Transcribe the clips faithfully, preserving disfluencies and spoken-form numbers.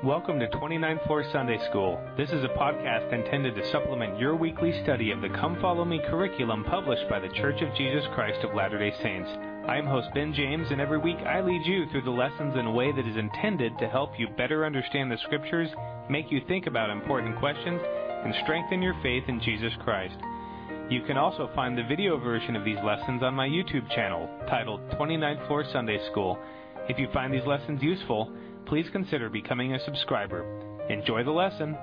Welcome to twenty-nine four Sunday School. This is a podcast intended to supplement your weekly study of the Come Follow Me curriculum published by the Church of Jesus Christ of Latter-day Saints. I am host Ben James, and every week I lead you through the lessons in a way that is intended to help you better understand the Scriptures, make you think about important questions, and strengthen your faith in Jesus Christ. You can also find the video version of these lessons on my YouTube channel, titled twenty-nine four Sunday School. If you find these lessons useful, please consider becoming a subscriber. Enjoy the lesson.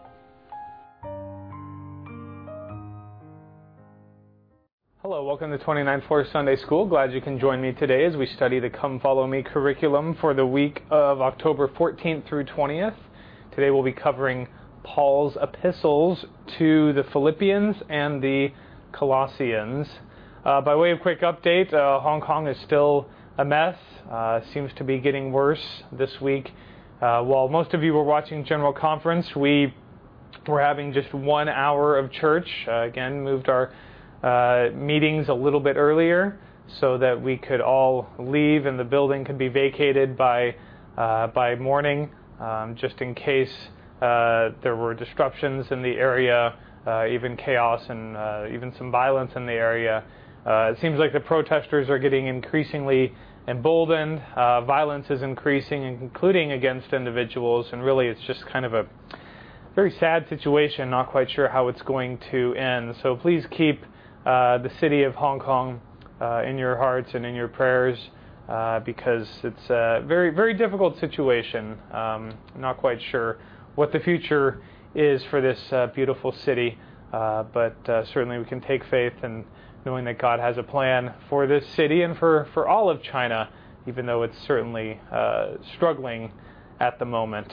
Hello, welcome to twenty-nine four Sunday School. Glad you can join me today as we study the Come Follow Me curriculum for the week of October fourteenth through twentieth. Today we'll be covering Paul's epistles to the Philippians and the Colossians. Uh, by way of quick update, uh, Hong Kong is still a mess. Uh, seems to be getting worse this week. Uh, while most of you were watching General Conference, we were having just one hour of church. Uh, again, moved our uh, meetings a little bit earlier so that we could all leave and the building could be vacated by uh, by morning, um, just in case uh, there were disruptions in the area, uh, even chaos and uh, even some violence in the area. Uh, it seems like the protesters are getting increasingly emboldened. Uh, violence is increasing, including against individuals, and really it's just kind of a very sad situation, not quite sure how it's going to end. So please keep uh, the city of Hong Kong uh, in your hearts and in your prayers, uh, because it's a very, very difficult situation. Um, not quite sure what the future is for this uh, beautiful city, uh, but uh, certainly we can take faith in knowing that God has a plan for this city and for, for all of China, even though it's certainly uh, struggling at the moment.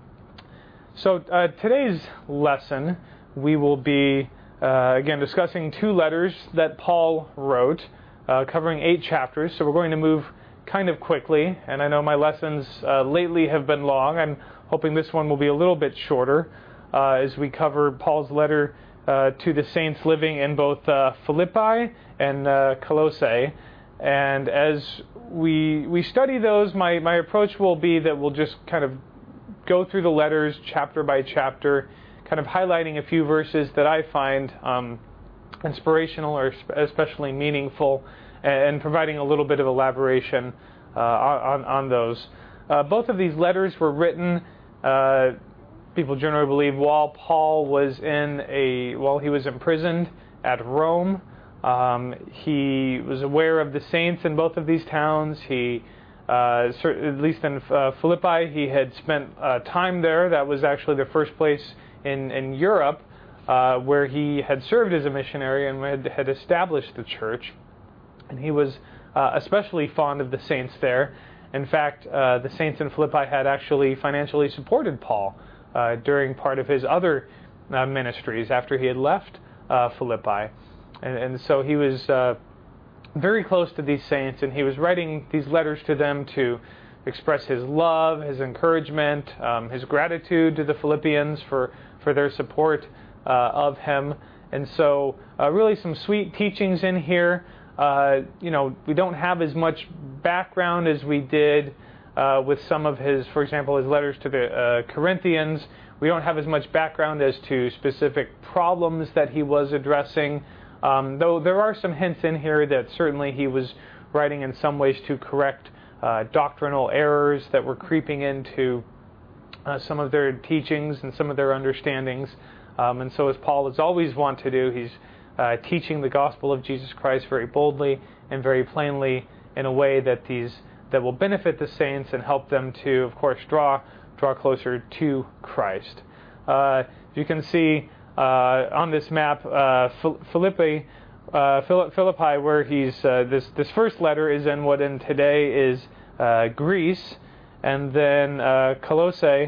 So uh, today's lesson, we will be, uh, again, discussing two letters that Paul wrote, uh, covering eight chapters. So we're going to move kind of quickly, and I know my lessons uh, lately have been long. I'm hoping this one will be a little bit shorter uh, as we cover Paul's letter Uh, to the saints living in both uh, Philippi and uh, Colossae. And as we we study those, my, my approach will be that we'll just kind of go through the letters chapter by chapter, kind of highlighting a few verses that I find um, inspirational or especially meaningful, and providing a little bit of elaboration uh, on, on those. Uh, both of these letters were written uh, people generally believe while Paul was in a while he was imprisoned at Rome. Um, he was aware of the saints in both of these towns. He, uh, at least in uh, Philippi, he had spent uh, time there. That was actually the first place in in Europe uh, where he had served as a missionary and had, had established the church. And he was uh, especially fond of the saints there. In fact, uh, the saints in Philippi had actually financially supported Paul Uh, during part of his other uh, ministries after he had left uh, Philippi. And, and so he was uh, very close to these saints, and he was writing these letters to them to express his love, his encouragement, um, his gratitude to the Philippians for, for their support uh, of him. And so uh, really some sweet teachings in here. Uh, you know, we don't have as much background as we did Uh, with some of his, for example, his letters to the uh, Corinthians. We don't have as much background as to specific problems that he was addressing, um, though there are some hints in here that certainly he was writing in some ways to correct uh, doctrinal errors that were creeping into uh, some of their teachings and some of their understandings. Um, and so as Paul is always wont to do, he's uh, teaching the gospel of Jesus Christ very boldly and very plainly in a way that these that will benefit the saints and help them to, of course, draw draw closer to Christ. Uh, you can see uh, on this map uh, Philippi, uh, Philippi, where he's uh, this this first letter is in what in today is uh, Greece, and then uh, Colossae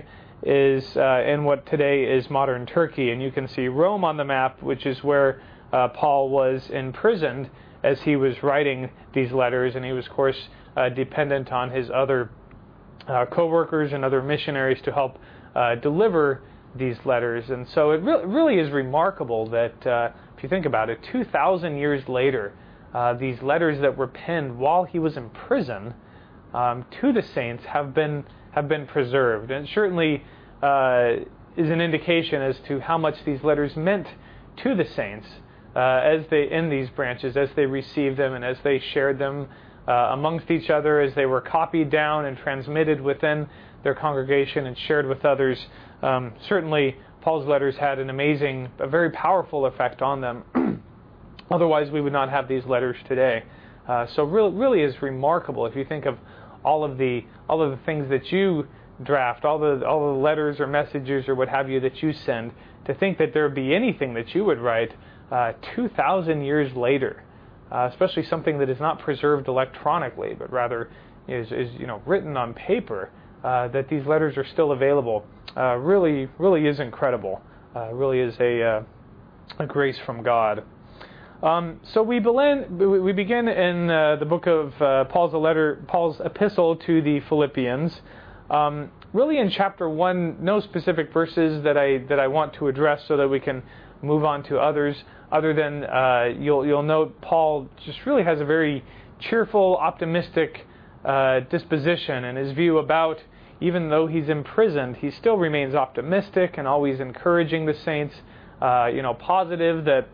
is uh, in what today is modern Turkey. And you can see Rome on the map, which is where uh, Paul was imprisoned as he was writing these letters, and he was, of course, Uh, dependent on his other uh, co-workers and other missionaries to help uh, deliver these letters. And so it re- really is remarkable that, uh, if you think about it, two thousand years later, uh, these letters that were penned while he was in prison um, to the saints have been have been preserved, and it certainly uh, is an indication as to how much these letters meant to the saints uh, as they in these branches, as they received them and as they shared them uh, amongst each other, as they were copied down and transmitted within their congregation and shared with others. Um, certainly, Paul's letters had an amazing, a very powerful effect on them. Otherwise, we would not have these letters today. Uh, so, really, really is remarkable if you think of all of the all of the things that you draft, all the all the letters or messages or what have you that you send. To think that there would be anything that you would write uh, two thousand years later, uh, especially something that is not preserved electronically, but rather is, is you know written on paper. Uh, that these letters are still available, uh, really, really is incredible. Uh, really is a uh, a grace from God. Um, so we begin we begin in uh, the book of uh, Paul's letter, Paul's epistle to the Philippians. Um, really, in chapter one, no specific verses that I that I want to address, so that we can move on to others. Other than uh, you'll you'll note Paul just really has a very cheerful, optimistic uh, disposition, and his view about, even though he's imprisoned, he still remains optimistic and always encouraging the saints. Uh, you know, positive that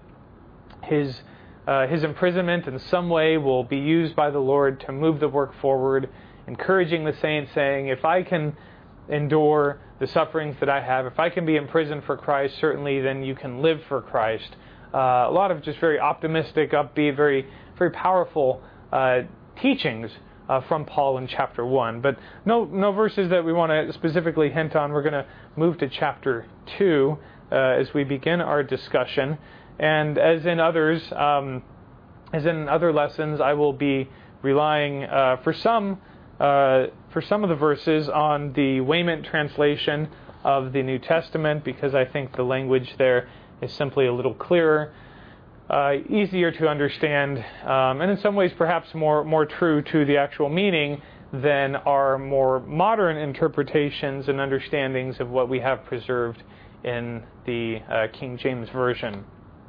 his uh, his imprisonment in some way will be used by the Lord to move the work forward. Encouraging the saints, saying, if I can endure the sufferings that I have, if I can be imprisoned for Christ, certainly then you can live for Christ. Uh, a lot of just very optimistic, upbeat, very very powerful uh, teachings uh, from Paul in chapter one. But no no verses that we want to specifically hint on. We're going to move to chapter two uh, as we begin our discussion. And as in others, um, as in other lessons, I will be relying uh, for some uh, for some of the verses on the Weymouth translation of the New Testament, because I think the language there is simply a little clearer, uh, easier to understand, um, and in some ways perhaps more more true to the actual meaning than our more modern interpretations and understandings of what we have preserved in the uh, King James Version.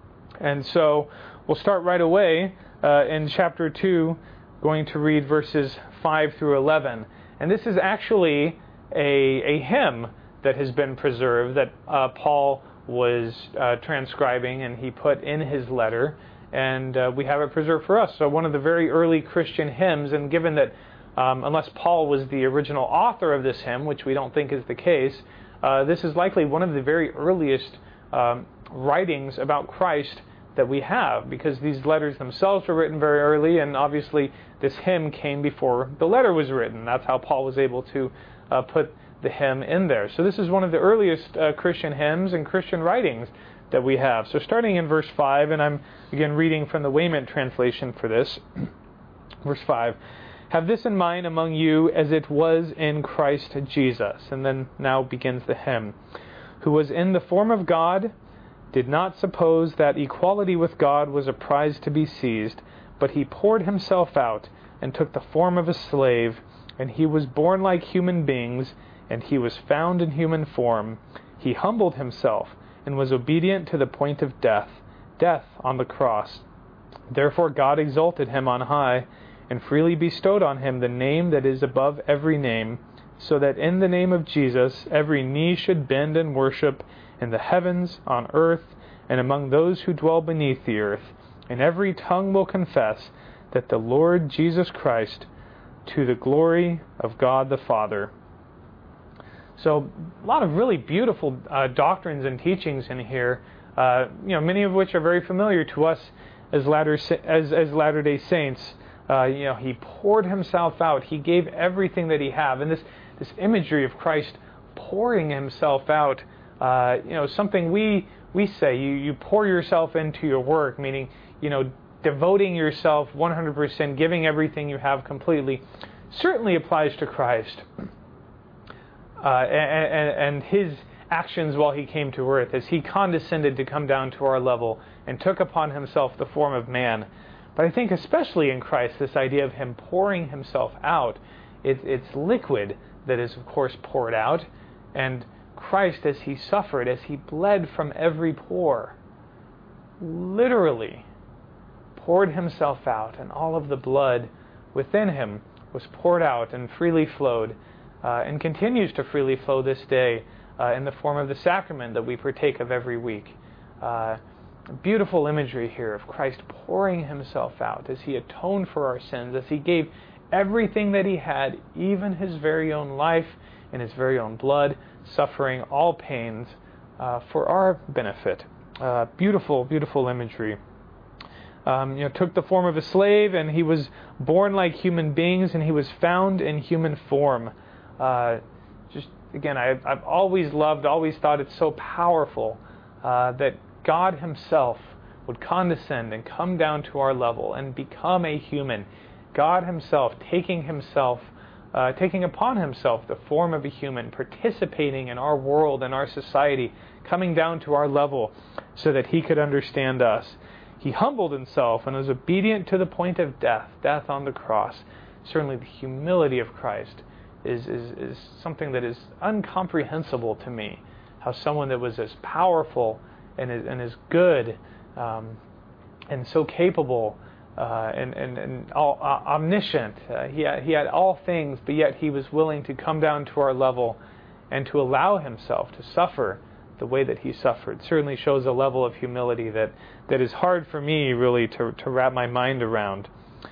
And so we'll start right away uh, in chapter two, going to read verses five through eleven. And this is actually a, a hymn that has been preserved that uh, Paul was uh, transcribing and he put in his letter, and uh, we have it preserved for us. So one of the very early Christian hymns, and given that um, unless Paul was the original author of this hymn, which we don't think is the case, uh, this is likely one of the very earliest um, writings about Christ that we have, because these letters themselves were written very early, and obviously this hymn came before the letter was written. That's how Paul was able to uh, put the hymn in there. So this is one of the earliest uh, Christian hymns and Christian writings that we have. So starting in verse five, and I'm again reading from the Weymouth translation for this. Verse five, have this in mind among you as it was in Christ Jesus. And then now begins the hymn. Who was in the form of God, did not suppose that equality with God was a prize to be seized, but he poured himself out and took the form of a slave, and he was born like human beings, and he was found in human form. He humbled himself and was obedient to the point of death, death on the cross. Therefore God exalted him on high, and freely bestowed on him the name that is above every name, so that in the name of Jesus every knee should bend and worship, in the heavens, on earth, and among those who dwell beneath the earth, and every tongue will confess that the Lord Jesus Christ, to the glory of God the Father. So a lot of really beautiful uh, doctrines and teachings in here, uh, you know, many of which are very familiar to us as Latter as as Latter-day Saints. Uh, you know, he poured himself out. He gave everything that he had, and this this imagery of Christ pouring himself out. Uh, you know, something we we say, you, you pour yourself into your work, meaning, you know, devoting yourself one hundred percent, giving everything you have completely, certainly applies to Christ uh, and, and, and his actions while he came to earth, as he condescended to come down to our level and took upon himself the form of man. But I think especially in Christ, this idea of him pouring himself out, it, it's liquid that is, of course, poured out, and Christ, as he suffered, as he bled from every pore, literally poured himself out, and all of the blood within him was poured out and freely flowed, uh, and continues to freely flow this day uh, in the form of the sacrament that we partake of every week. Uh, beautiful imagery here of Christ pouring himself out as he atoned for our sins, as he gave everything that he had, even his very own life and his very own blood, suffering all pains uh, for our benefit. Uh, beautiful, beautiful imagery. Um, you know, took the form of a slave, and he was born like human beings, and he was found in human form. Uh, just again, I, I've always loved, always thought it's so powerful uh, that God himself would condescend and come down to our level and become a human. God himself taking himself, uh, taking upon himself the form of a human, participating in our world and our society, coming down to our level so that he could understand us. He humbled himself and was obedient to the point of death, death on the cross. Certainly the humility of Christ is, is, is something that is incomprehensible to me. How someone that was as powerful and as, and as good um, and so capable uh, and, and, and all, uh, omniscient, uh, he, had, he had all things, but yet he was willing to come down to our level and to allow himself to suffer the way that he suffered. Certainly shows a level of humility that, that is hard for me really to, to wrap my mind around.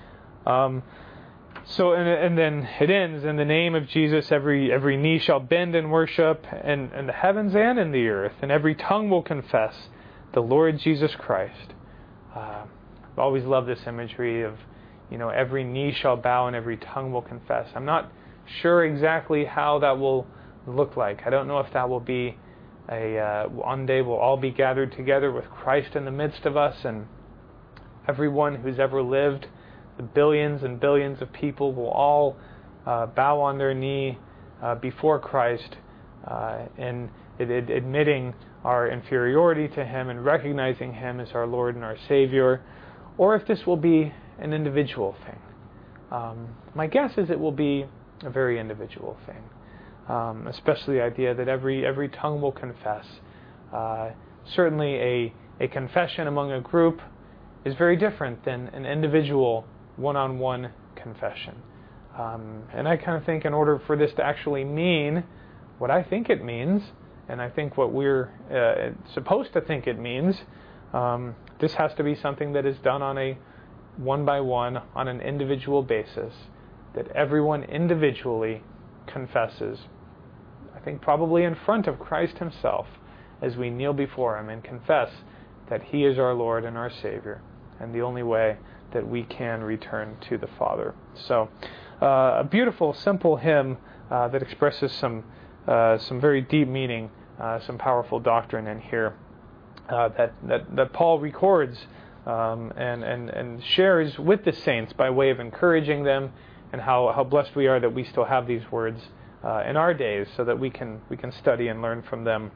Um, so and, and then it ends, in the name of Jesus every every knee shall bend in worship, and in the heavens and in the earth, and every tongue will confess the Lord Jesus Christ. Uh, I've always loved this imagery of, you know, every knee shall bow and every tongue will confess. I'm not sure exactly how that will look like. I don't know if that will be A, uh, one day we'll all be gathered together with Christ in the midst of us, and everyone who's ever lived, the billions and billions of people, will all uh, bow on their knee uh, before Christ, uh, and it, it, admitting our inferiority to him and recognizing him as our Lord and our Savior, or if this will be an individual thing. Um, my guess is it will be a very individual thing. Um, especially the idea that every every tongue will confess. Uh, certainly a, a confession among a group is very different than an individual one-on-one confession. Um, and I kind of think in order for this to actually mean what I think it means, and I think what we're uh, supposed to think it means, um, this has to be something that is done on a one-by-one, on an individual basis, that everyone individually confesses, I think probably in front of Christ himself, as we kneel before him and confess that he is our Lord and our Savior, and the only way that we can return to the Father. So, uh, a beautiful, simple hymn uh, that expresses some uh, some very deep meaning, uh, some powerful doctrine in here uh, that, that that Paul records um, and and and shares with the saints by way of encouraging them, and how, how blessed we are that we still have these words uh, in our days, so that we can we can study and learn from them.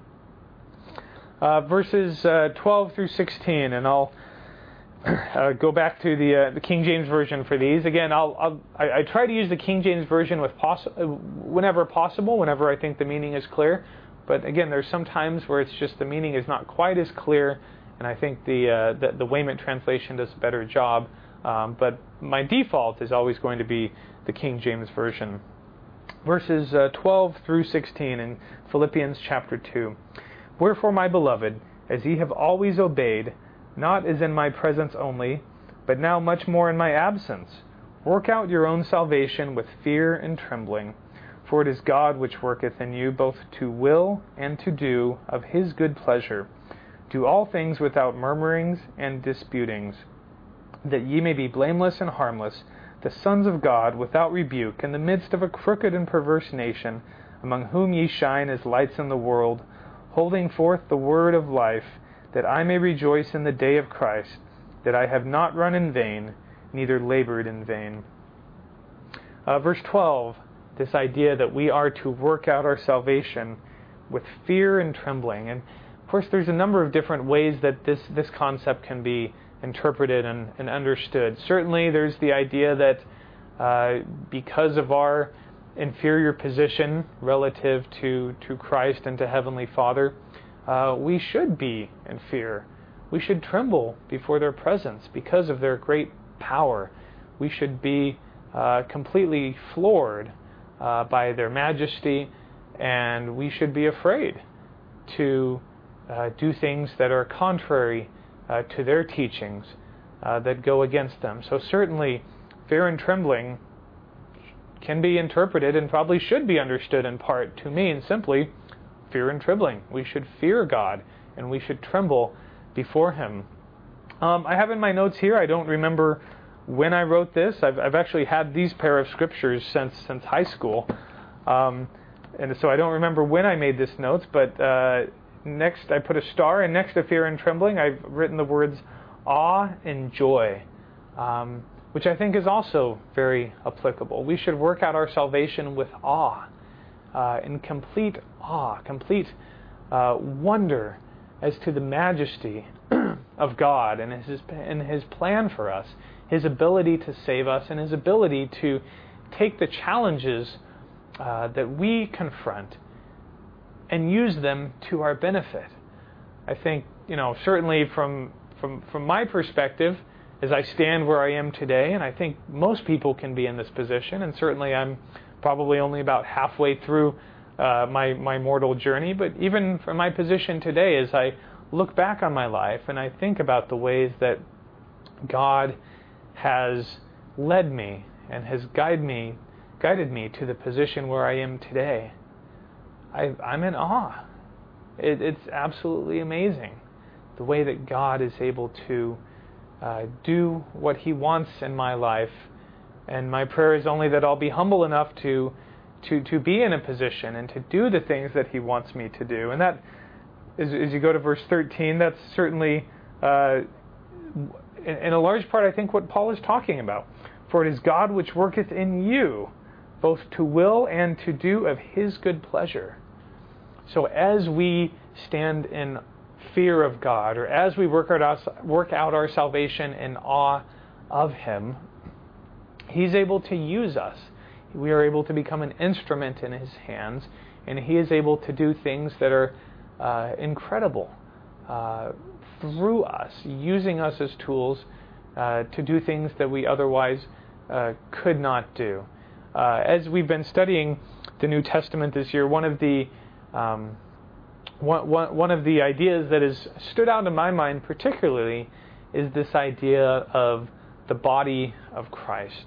Uh, verses uh, twelve through sixteen, and I'll uh, go back to the uh, the King James Version for these. Again, I'll, I'll I, I try to use the King James Version with poss- whenever possible, whenever I think the meaning is clear. But again, there's some times where it's just the meaning is not quite as clear, and I think the uh, the, the Weymouth translation does a better job. Um, but my default is always going to be the King James Version. Verses uh, twelve through sixteen in Philippians chapter two. Wherefore, my beloved, as ye have always obeyed, not as in my presence only, but now much more in my absence, work out your own salvation with fear and trembling. For it is God which worketh in you both to will and to do of his good pleasure. Do all things without murmurings and disputings, that ye may be blameless and harmless, the sons of God, without rebuke, in the midst of a crooked and perverse nation, among whom ye shine as lights in the world, holding forth the word of life, that I may rejoice in the day of Christ, that I have not run in vain, neither labored in vain. Uh, verse twelve, this idea that we are to work out our salvation with fear and trembling. And of course, there's a number of different ways that this, this concept can be interpreted and, and understood. Certainly, there's the idea that uh, because of our inferior position relative to, to Christ and to Heavenly Father, uh, we should be in fear. We should tremble before their presence because of their great power. We should be uh, completely floored uh, by their majesty, and we should be afraid to uh, do things that are contrary uh, to their teachings, uh, that go against them. So certainly, fear and trembling can be interpreted and probably should be understood in part to mean simply fear and trembling. We should fear God, and we should tremble before Him. Um, I have in my notes here, I don't remember when I wrote this. I've, I've actually had these pair of scriptures since since high school, um, and so I don't remember when I made this notes, but uh, next I put a star, and next to fear and trembling I've written the words awe and joy, um, which I think is also very applicable. We should work out our salvation with awe, uh, in complete awe, complete uh, wonder as to the majesty of God and His and His plan for us, His ability to save us, and His ability to take the challenges uh, that we confront and use them to our benefit. I think, you know, certainly from from from my perspective, as I stand where I am today, and I think most people can be in this position, and certainly I'm probably only about halfway through uh, my my mortal journey, but even from my position today, as I look back on my life and I think about the ways that God has led me and has guided me, guided me to the position where I am today, I, I'm in awe. It, it's absolutely amazing the way that God is able to uh, do what He wants in my life. And my prayer is only that I'll be humble enough to, to, to be in a position and to do the things that He wants me to do. And that, as, as you go to verse thirteen, that's certainly, uh, in, in a large part, I think what Paul is talking about. For it is God which worketh in you, both to will and to do of His good pleasure. So as we stand in fear of God, or as we work out our, work out our salvation in awe of Him, He's able to use us. We are able to become an instrument in His hands, and He is able to do things that are uh, incredible uh, through us, using us as tools uh, to do things that we otherwise uh, could not do. Uh, as we've been studying the New Testament this year, one of the um, one, one, one of the ideas that has stood out in my mind particularly is this idea of the body of Christ.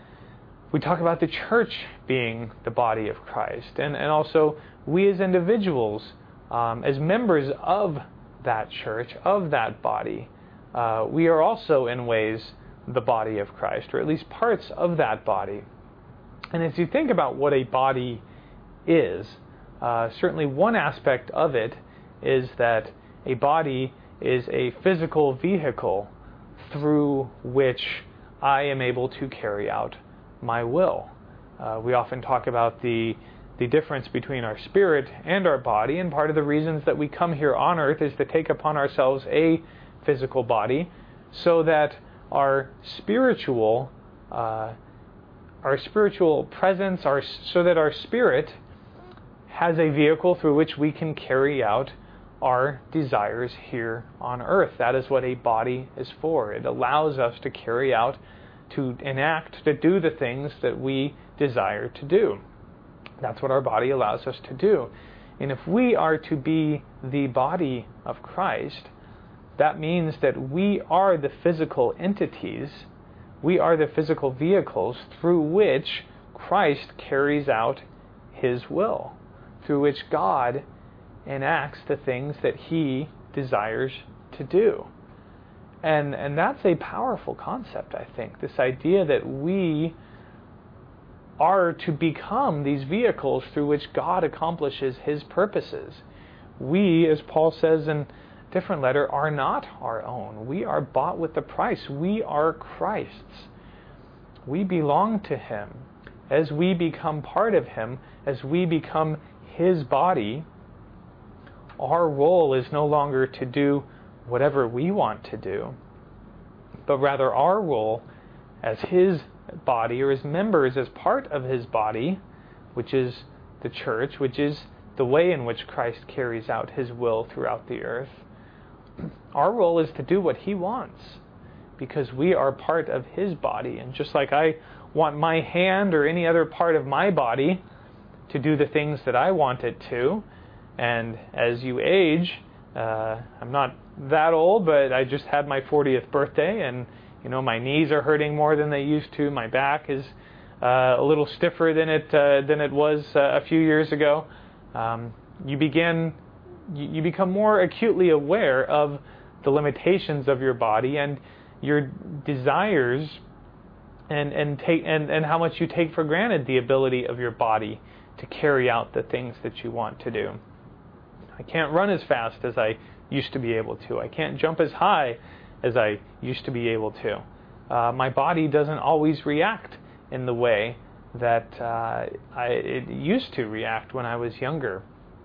We talk about the church being the body of Christ, and, and also we as individuals, um, as members of that church, of that body, uh, we are also in ways the body of Christ, or at least parts of that body. And as you think about what a body is, uh, certainly one aspect of it is that a body is a physical vehicle through which I am able to carry out my will. Uh, we often talk about the the difference between our spirit and our body, and part of the reasons that we come here on earth is to take upon ourselves a physical body so that our spiritual uh, our spiritual presence, our, so that our spirit has a vehicle through which we can carry out our desires here on earth. That is what a body is for. It allows us to carry out, to enact, to do the things that we desire to do. That's what our body allows us to do. And if we are to be the body of Christ, that means that we are the physical entities, we are the physical vehicles through which Christ carries out His will, through which God enacts the things that He desires to do. And and that's a powerful concept, I think. This idea that we are to become these vehicles through which God accomplishes His purposes. We, as Paul says in a different letter, are not our own. We are bought with a price. We are Christ's. We belong to Him. As we become part of Him, as we become His body, our role is no longer to do whatever we want to do, but rather our role as His body, or as members, as part of His body, which is the church, which is the way in which Christ carries out His will throughout the earth. Our role is to do what He wants, because we are part of His body. And just like I want my hand or any other part of my body to do the things that I want it to. And as you age, uh, I'm not that old, but I just had my fortieth birthday, and you know my knees are hurting more than they used to. My back is uh, a little stiffer than it uh, than it was uh, a few years ago. Um, you begin, you, you become more acutely aware of the limitations of your body and your desires, and and take and, and how much you take for granted the ability of your body to carry out the things that you want to do. I can't run as fast as I used to be able to. I can't jump as high as I used to be able to. Uh, my body doesn't always react in the way that uh, I, it used to react when I was younger.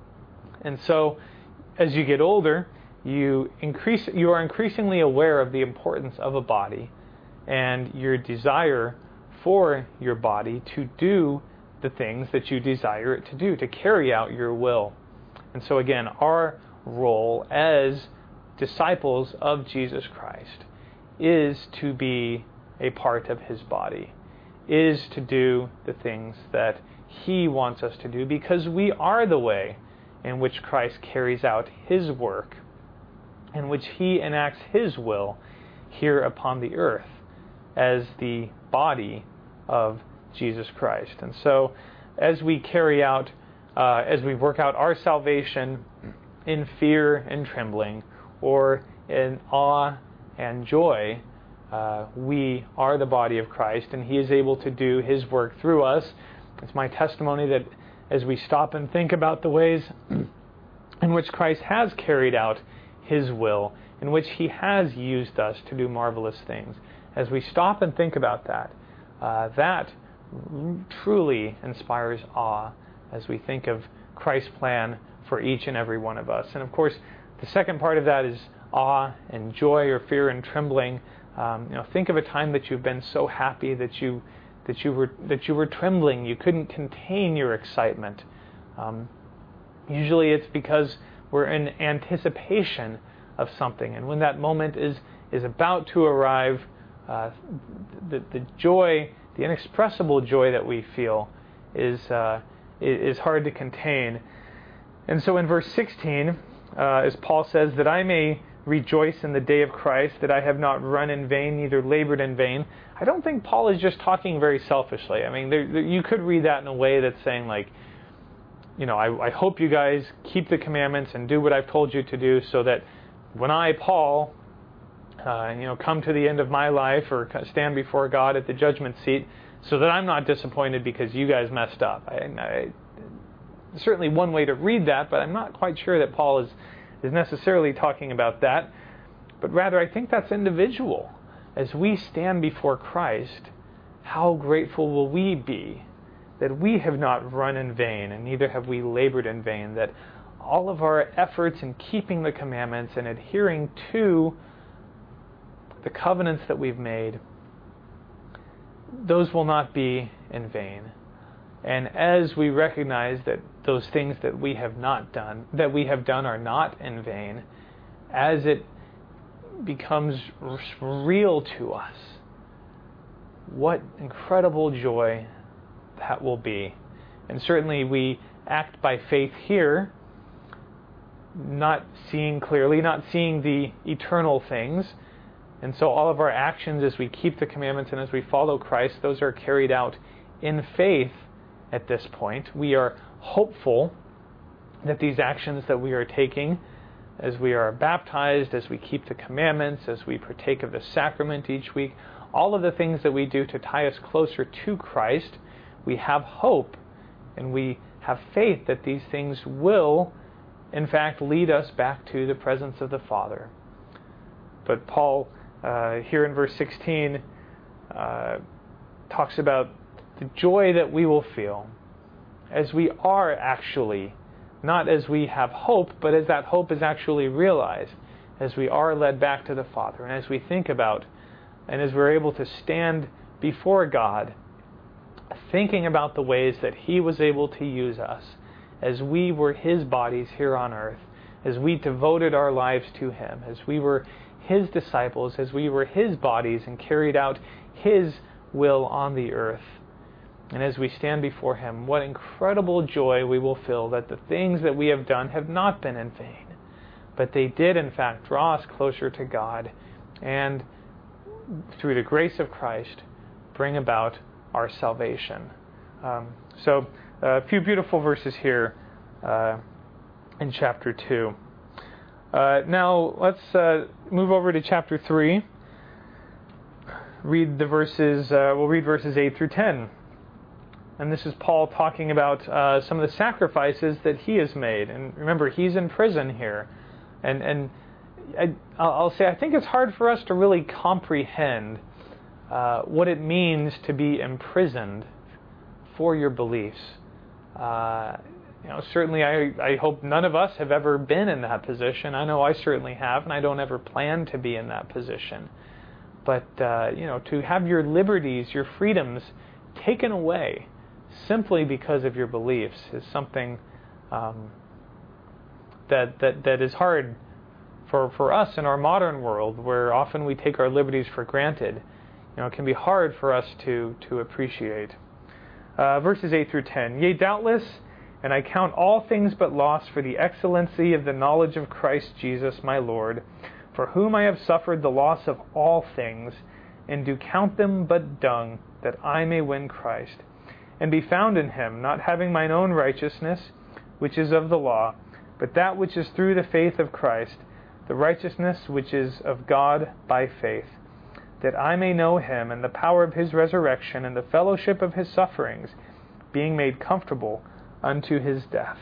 And so, as you get older, you increase. You are increasingly aware of the importance of a body and your desire for your body to do the things that you desire it to do, to carry out your will. And so again, our role as disciples of Jesus Christ is to be a part of His body, is to do the things that He wants us to do, because we are the way in which Christ carries out His work, in which He enacts His will here upon the earth as the body of Jesus Christ. And so as we carry out Uh, as we work out our salvation in fear and trembling, or in awe and joy, uh, we are the body of Christ, and He is able to do His work through us. It's my testimony that as we stop and think about the ways in which Christ has carried out His will, in which He has used us to do marvelous things, as we stop and think about that, uh, that truly inspires awe as we think of Christ's plan for each and every one of us. And of course, the second part of that is awe and joy, or fear and trembling. Um, you know, think of a time that you've been so happy that you that you were that you were trembling. You couldn't contain your excitement. Um, usually, it's because we're in anticipation of something, and when that moment is is about to arrive, uh, the the joy, the inexpressible joy that we feel, is. Uh, is hard to contain. And so in verse sixteen, uh, as Paul says, that I may rejoice in the day of Christ, that I have not run in vain, neither labored in vain. I don't think Paul is just talking very selfishly. I mean, there, there, you could read that in a way that's saying, like, you know, I, I hope you guys keep the commandments and do what I've told you to do, so that when I, Paul, uh, you know, come to the end of my life, or stand before God at the judgment seat, so that I'm not disappointed because you guys messed up. I, I, certainly one way to read that, but I'm not quite sure that Paul is, is necessarily talking about that. But rather, I think that's individual. As we stand before Christ, how grateful will we be that we have not run in vain, and neither have we labored in vain, that all of our efforts in keeping the commandments and adhering to the covenants that we've made, those will not be in vain. And as we recognize that those things that we have not done, that we have done are not in vain, as it becomes real to us, what incredible joy that will be. And certainly we act by faith here, not seeing clearly, not seeing the eternal things. And so all of our actions as we keep the commandments and as we follow Christ, those are carried out in faith at this point. We are hopeful that these actions that we are taking, as we are baptized, as we keep the commandments, as we partake of the sacrament each week, all of the things that we do to tie us closer to Christ, we have hope and we have faith that these things will, in fact, lead us back to the presence of the Father. But Paul, Uh, here in verse sixteen, uh, talks about the joy that we will feel as we are actually, not as we have hope, but as that hope is actually realized, as we are led back to the Father, and as we think about, and as we're able to stand before God, thinking about the ways that He was able to use us, as we were His bodies here on earth, as we devoted our lives to Him, as we were His disciples, as we were His bodies and carried out His will on the earth. And as we stand before Him, what incredible joy we will feel that the things that we have done have not been in vain, but they did in fact draw us closer to God, and through the grace of Christ bring about our salvation. Um, so a few beautiful verses here uh, in chapter two. Uh, now let's uh, move over to chapter three. Read the verses. Uh, we'll read verses eight through ten. And this is Paul talking about uh, some of the sacrifices that he has made. And remember, he's in prison here. And and I, I'll say I think it's hard for us to really comprehend uh, what it means to be imprisoned for your beliefs. Uh, you know, certainly I, I hope none of us have ever been in that position. I know I certainly have, and I don't ever plan to be in that position. But, uh, you know, to have your liberties, your freedoms taken away simply because of your beliefs is something um, that, that that is hard for, for us in our modern world, where often we take our liberties for granted. You know, it can be hard for us to, to appreciate. Uh, verses eight through ten. Yea, doubtless, and I count all things but loss for the excellency of the knowledge of Christ Jesus my Lord, for whom I have suffered the loss of all things, and do count them but dung, that I may win Christ, and be found in Him, not having mine own righteousness, which is of the law, but that which is through the faith of Christ, the righteousness which is of God by faith, that I may know Him, and the power of His resurrection, and the fellowship of His sufferings, being made comfortable unto His death.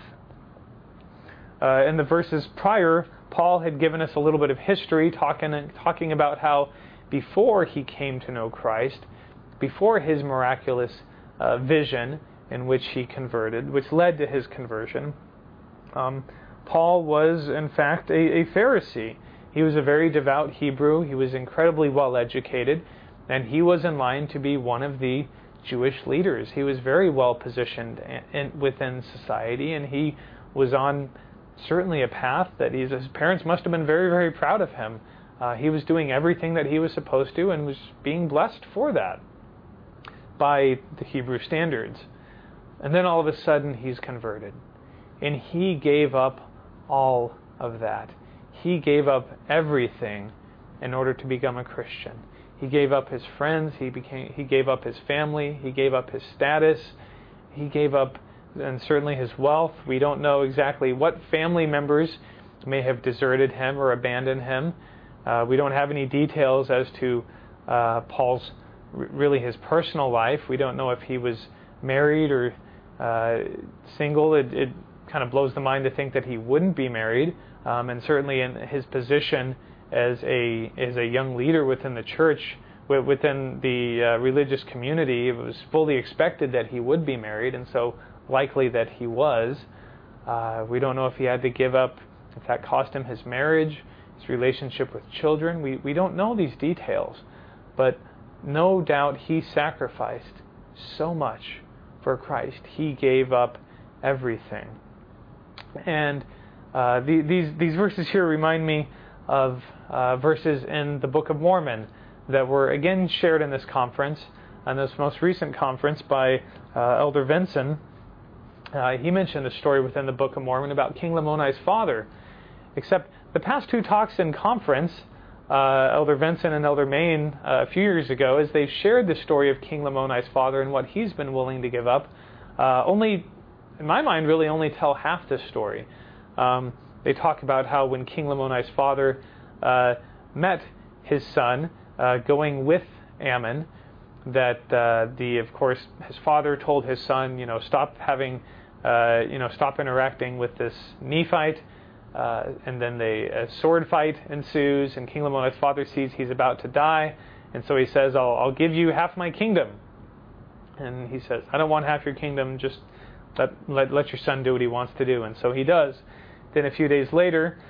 Uh, in the verses prior, Paul had given us a little bit of history, talking talking about how before he came to know Christ, before his miraculous uh, vision in which he converted, which led to his conversion, um, Paul was in fact a, a Pharisee. He was a very devout Hebrew. He was incredibly well educated, and he was in line to be one of the Jewish leaders. He was very well positioned in, in, within society, and he was on certainly a path that he's, his parents must have been very, very proud of him. Uh, he was doing everything that he was supposed to and was being blessed for that by the Hebrew standards. And then all of a sudden he's converted. And he gave up all of that. He gave up everything in order to become a Christian. He gave up his friends, he became he gave up his family, he gave up his status, he gave up and certainly his wealth. We don't know exactly what family members may have deserted him or abandoned him. Uh, we don't have any details as to uh, Paul's, really his personal life. We don't know if he was married or uh, single. It, it kind of blows the mind to think that he wouldn't be married. Um, and certainly in his position as a as a young leader within the church, within the uh, religious community, it was fully expected that he would be married, and so likely that he was. Uh, we don't know if he had to give up, if that cost him his marriage, his relationship with children. We, we don't know these details, but no doubt he sacrificed so much for Christ. He gave up everything. And uh, the, these, these verses here remind me of uh, verses in the Book of Mormon that were again shared in this conference, on this most recent conference by uh, Elder Vinson. Uh, he mentioned a story within the Book of Mormon about King Lamoni's father. Except the past two talks in conference, uh, Elder Vinson and Elder Main, uh, a few years ago, as they shared the story of King Lamoni's father and what he's been willing to give up, uh, only, in my mind, really only tell half the story. Um, they talk about how when King Lamoni's father uh, met his son, uh, going with Ammon, that uh, the, of course, his father told his son, you know, stop having, uh, you know, stop interacting with this Nephite, uh, and then the a sword fight ensues, and King Lamoni's father sees he's about to die, and so he says, I'll, I'll give you half my kingdom. And he says, I don't want half your kingdom, just let, let, let your son do what he wants to do. And so he does. Then a few days later,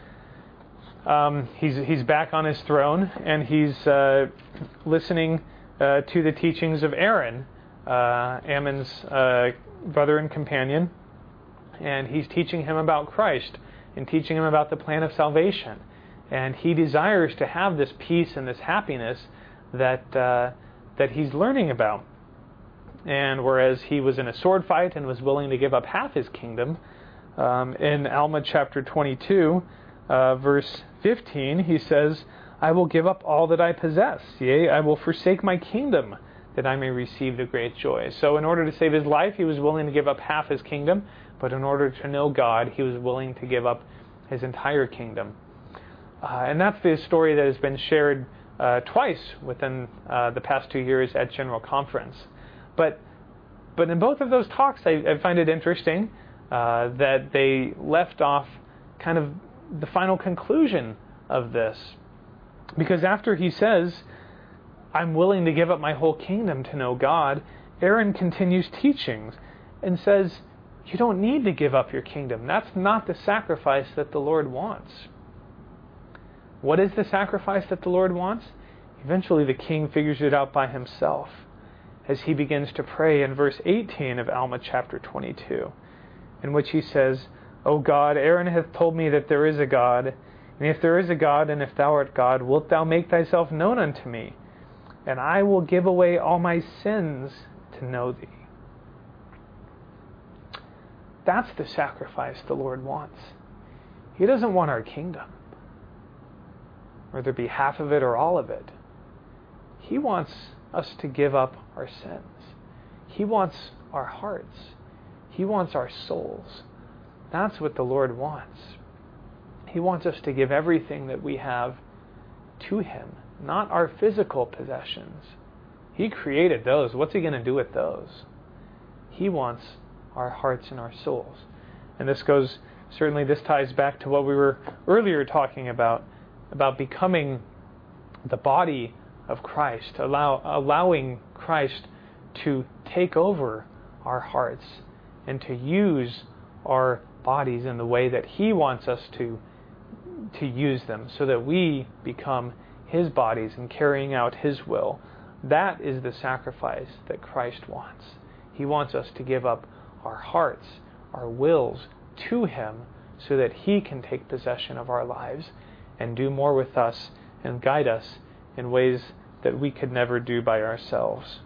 um, he's, he's back on his throne, and he's uh, listening Uh, to the teachings of Aaron, uh, Ammon's uh, brother and companion, and he's teaching him about Christ and teaching him about the plan of salvation. And he desires to have this peace and this happiness that uh, that he's learning about. And whereas he was in a sword fight and was willing to give up half his kingdom, um, in Alma chapter twenty-two, uh, verse fifteen, he says, I will give up all that I possess, yea, I will forsake my kingdom, that I may receive the great joy. So in order to save his life, he was willing to give up half his kingdom, but in order to know God, he was willing to give up his entire kingdom. Uh, and that's the story that has been shared uh, twice within uh, the past two years at General Conference. But but in both of those talks, I, I find it interesting uh, that they left off kind of the final conclusion of this. Because after he says, I'm willing to give up my whole kingdom to know God, Aaron continues teaching and says, you don't need to give up your kingdom. That's not the sacrifice that the Lord wants. What is the sacrifice that the Lord wants? Eventually the king figures it out by himself as he begins to pray in verse eighteen of Alma chapter twenty-two, in which he says, O God, Aaron hath told me that there is a God, and if there is a God, and if thou art God, wilt thou make thyself known unto me, and I will give away all my sins to know thee. That's the sacrifice the Lord wants. He doesn't want our kingdom, whether it be half of it or all of it. He wants us to give up our sins. He wants our hearts. He wants our souls. That's what the Lord wants. He wants us to give everything that we have to Him, not our physical possessions. He created those. What's He going to do with those? He wants our hearts and our souls. And this goes, certainly this ties back to what we were earlier talking about, about becoming the body of Christ, allow, allowing Christ to take over our hearts and to use our bodies in the way that He wants us to, to use them, so that we become His bodies and carrying out His will. That is the sacrifice that Christ wants. He wants us to give up our hearts, our wills to Him, so that He can take possession of our lives and do more with us and guide us in ways that we could never do by ourselves.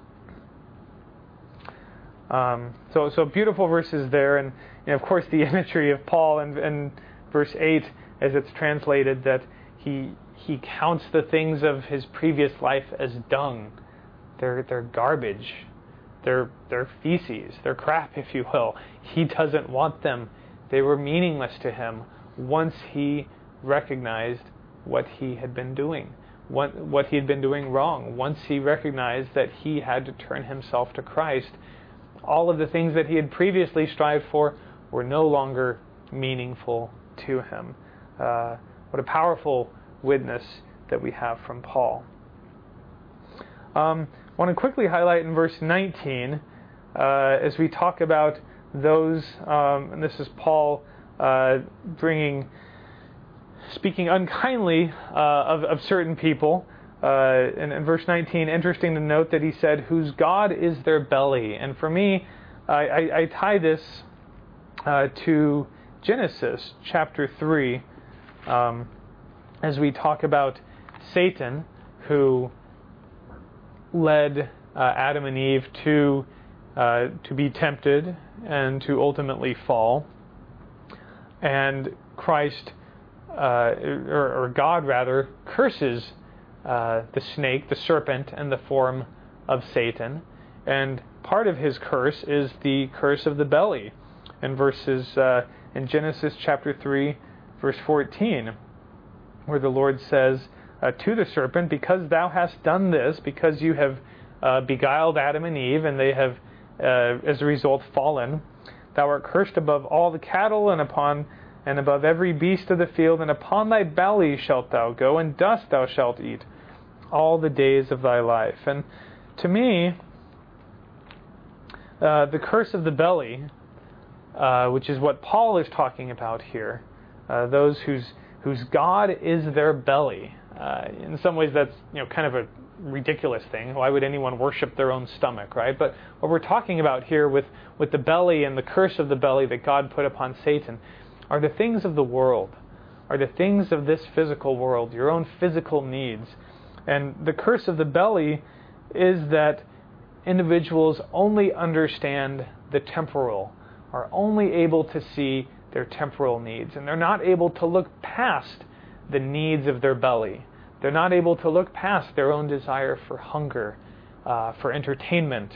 Um, so, so beautiful verses there, and, and of course the imagery of Paul in, in verse eight, as it's translated, that he he counts the things of his previous life as dung. They're they're garbage. They're they're feces. They're crap, if you will. He doesn't want them. They were meaningless to him once he recognized what he had been doing, what what he had been doing wrong. Once he recognized that he had to turn himself to Christ, all of the things that he had previously strived for were no longer meaningful to him. Uh, what a powerful witness that we have from Paul. Um, I want to quickly highlight in verse nineteen, uh, as we talk about those, um, and this is Paul uh, bringing, speaking unkindly uh, of, of certain people. Uh, in, in verse nineteen, interesting to note that he said, whose God is their belly. And for me, I, I, I tie this uh, to Genesis chapter three, um, as we talk about Satan, who led uh, Adam and Eve to uh, to be tempted and to ultimately fall. And Christ, uh, or, or God rather, curses uh, the snake, the serpent, in the form of Satan. And part of his curse is the curse of the belly. In verses uh, in Genesis chapter three, verse fourteen, where the Lord says uh, to the serpent, because thou hast done this, because you have uh, beguiled Adam and Eve, and they have, uh, as a result, fallen, thou art cursed above all the cattle, and upon and above every beast of the field, and upon thy belly shalt thou go, and dust thou shalt eat all the days of thy life. And to me, uh, the curse of the belly, uh, which is what Paul is talking about here, uh, those whose whose God is their belly. Uh, in some ways, that's you know kind of a ridiculous thing. Why would anyone worship their own stomach, right? But what we're talking about here with, with the belly and the curse of the belly that God put upon Satan are the things of the world, are the things of this physical world, your own physical needs. And the curse of the belly is that individuals only understand the temporal, are only able to see their temporal needs, and they're not able to look past the needs of their belly. They're not able to look past their own desire for hunger, uh, for entertainment,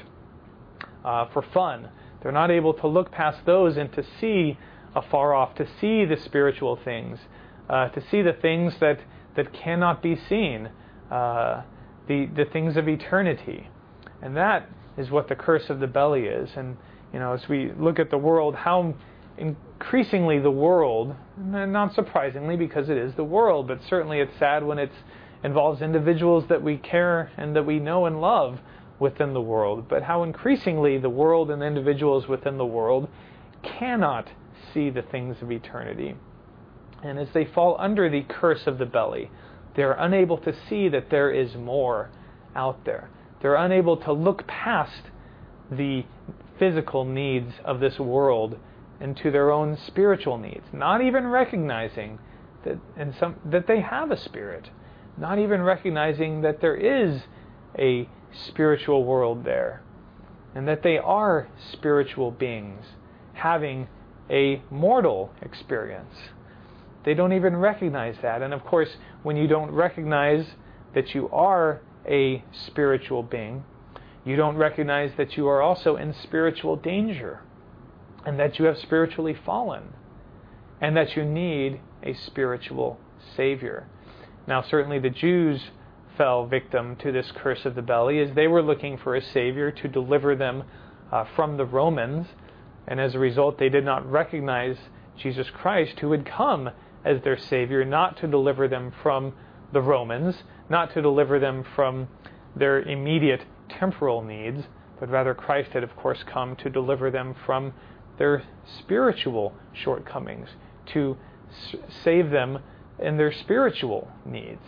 uh, for fun. They're not able to look past those and to see afar off, to see the spiritual things, uh, to see the things that, that cannot be seen, uh, the, the things of eternity. And that is what the curse of the belly is. And, you know, as we look at the world, how increasingly the world, not surprisingly because it is the world, but certainly it's sad when it involves individuals that we care and that we know and love within the world, but how increasingly the world and individuals within the world cannot see the things of eternity. And as they fall under the curse of the belly, they're unable to see that there is more out there. They're unable to look past the physical needs of this world into their own spiritual needs, not even recognizing that in some that they have a spirit, not even recognizing that there is a spiritual world there, and that they are spiritual beings having a mortal experience. They don't even recognize that. And of course, when you don't recognize that you are a spiritual being, you don't recognize that you are also in spiritual danger, and that you have spiritually fallen, and that you need a spiritual Savior. Now, certainly the Jews fell victim to this curse of the belly as they were looking for a Savior to deliver them uh, from the Romans, and as a result they did not recognize Jesus Christ, who had come as their Savior, not to deliver them from the Romans, not to deliver them from their immediate temporal needs, but rather Christ had of course come to deliver them from their spiritual shortcomings, to s- save them in their spiritual needs.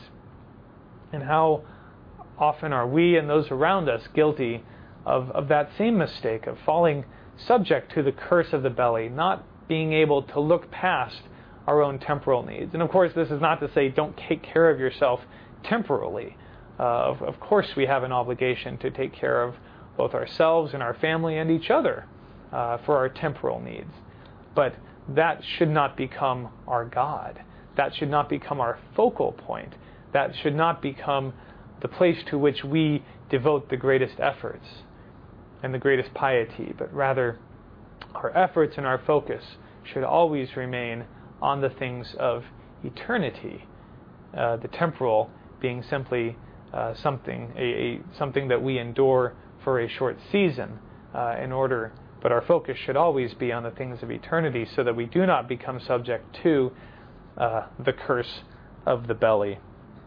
And how often are we and those around us guilty of, of that same mistake, of falling subject to the curse of the belly, not being able to look past our own temporal needs. And of course, this is not to say don't take care of yourself temporally. Uh, of, of course, we have an obligation to take care of both ourselves and our family and each other uh, for our temporal needs. But that should not become our God. That should not become our focal point. That should not become the place to which we devote the greatest efforts and the greatest piety, but rather our efforts and our focus should always remain on the things of eternity, uh, the temporal being simply uh, something a, a something that we endure for a short season uh, in order, but our focus should always be on the things of eternity, so that we do not become subject to uh, the curse of the belly.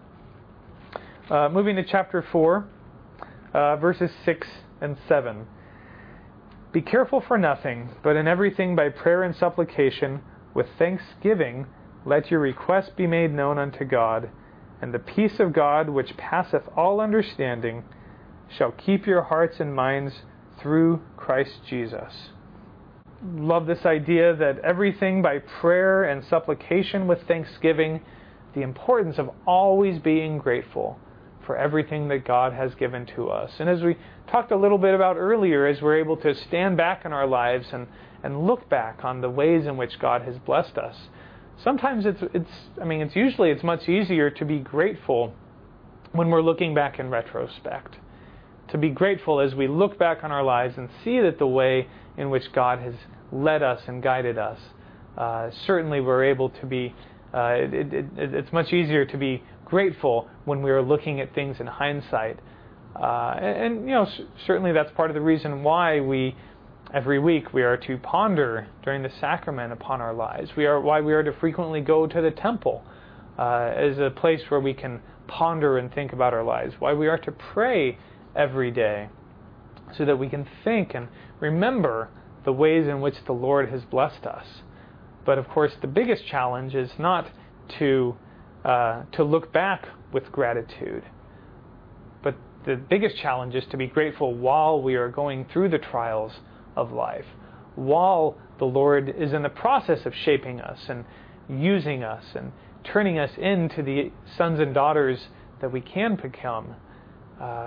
Uh, moving to chapter four, uh, verses six and seven. Be careful for nothing, but in everything by prayer and supplication, with thanksgiving, let your requests be made known unto God, and the peace of God, which passeth all understanding, shall keep your hearts and minds through Christ Jesus. Love this idea that everything by prayer and supplication with thanksgiving, the importance of always being grateful for everything that God has given to us. And as we talked a little bit about earlier, as we're able to stand back in our lives and, and look back on the ways in which God has blessed us, sometimes it's, it's, I mean, it's usually it's much easier to be grateful when we're looking back in retrospect. To be grateful as we look back on our lives and see that the way in which God has led us and guided us, uh, certainly we're able to be, uh, it, it, it, it's much easier to be grateful when we are looking at things in hindsight. Uh, and, and, you know, c- certainly that's part of the reason why we, every week, we are to ponder during the sacrament upon our lives. We are why we are to frequently go to the temple uh, as a place where we can ponder and think about our lives. Why we are to pray every day, so that we can think and remember the ways in which the Lord has blessed us. But of course, the biggest challenge is not to uh, to look back with gratitude, but the biggest challenge is to be grateful while we are going through the trials of life, while the Lord is in the process of shaping us and using us and turning us into the sons and daughters that we can become. Uh,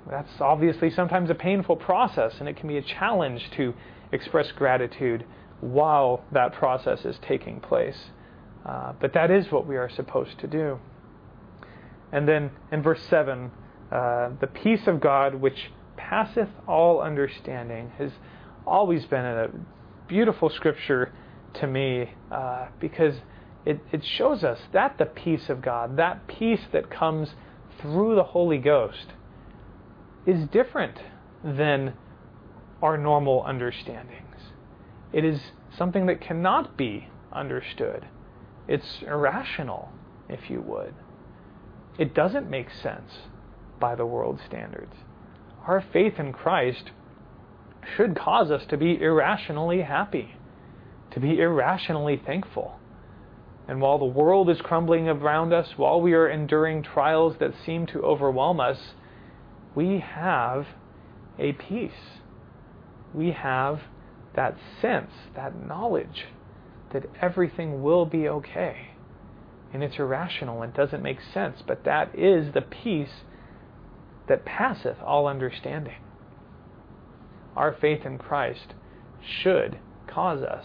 That's obviously sometimes a painful process, and it can be a challenge to express gratitude while that process is taking place. Uh, but that is what we are supposed to do. And then in verse seven, uh, the peace of God which passeth all understanding has always been a beautiful scripture to me, uh, because it, it shows us that the peace of God, that peace that comes through the Holy Ghost, is different than our normal understandings. It is something that cannot be understood. It's irrational, if you would. It doesn't make sense by the world's standards. Our faith in Christ should cause us to be irrationally happy, to be irrationally thankful. And while the world is crumbling around us, while we are enduring trials that seem to overwhelm us, we have a peace. We have that sense, that knowledge that everything will be okay. And it's irrational, it doesn't make sense, but that is the peace that passeth all understanding. Our faith in Christ should cause us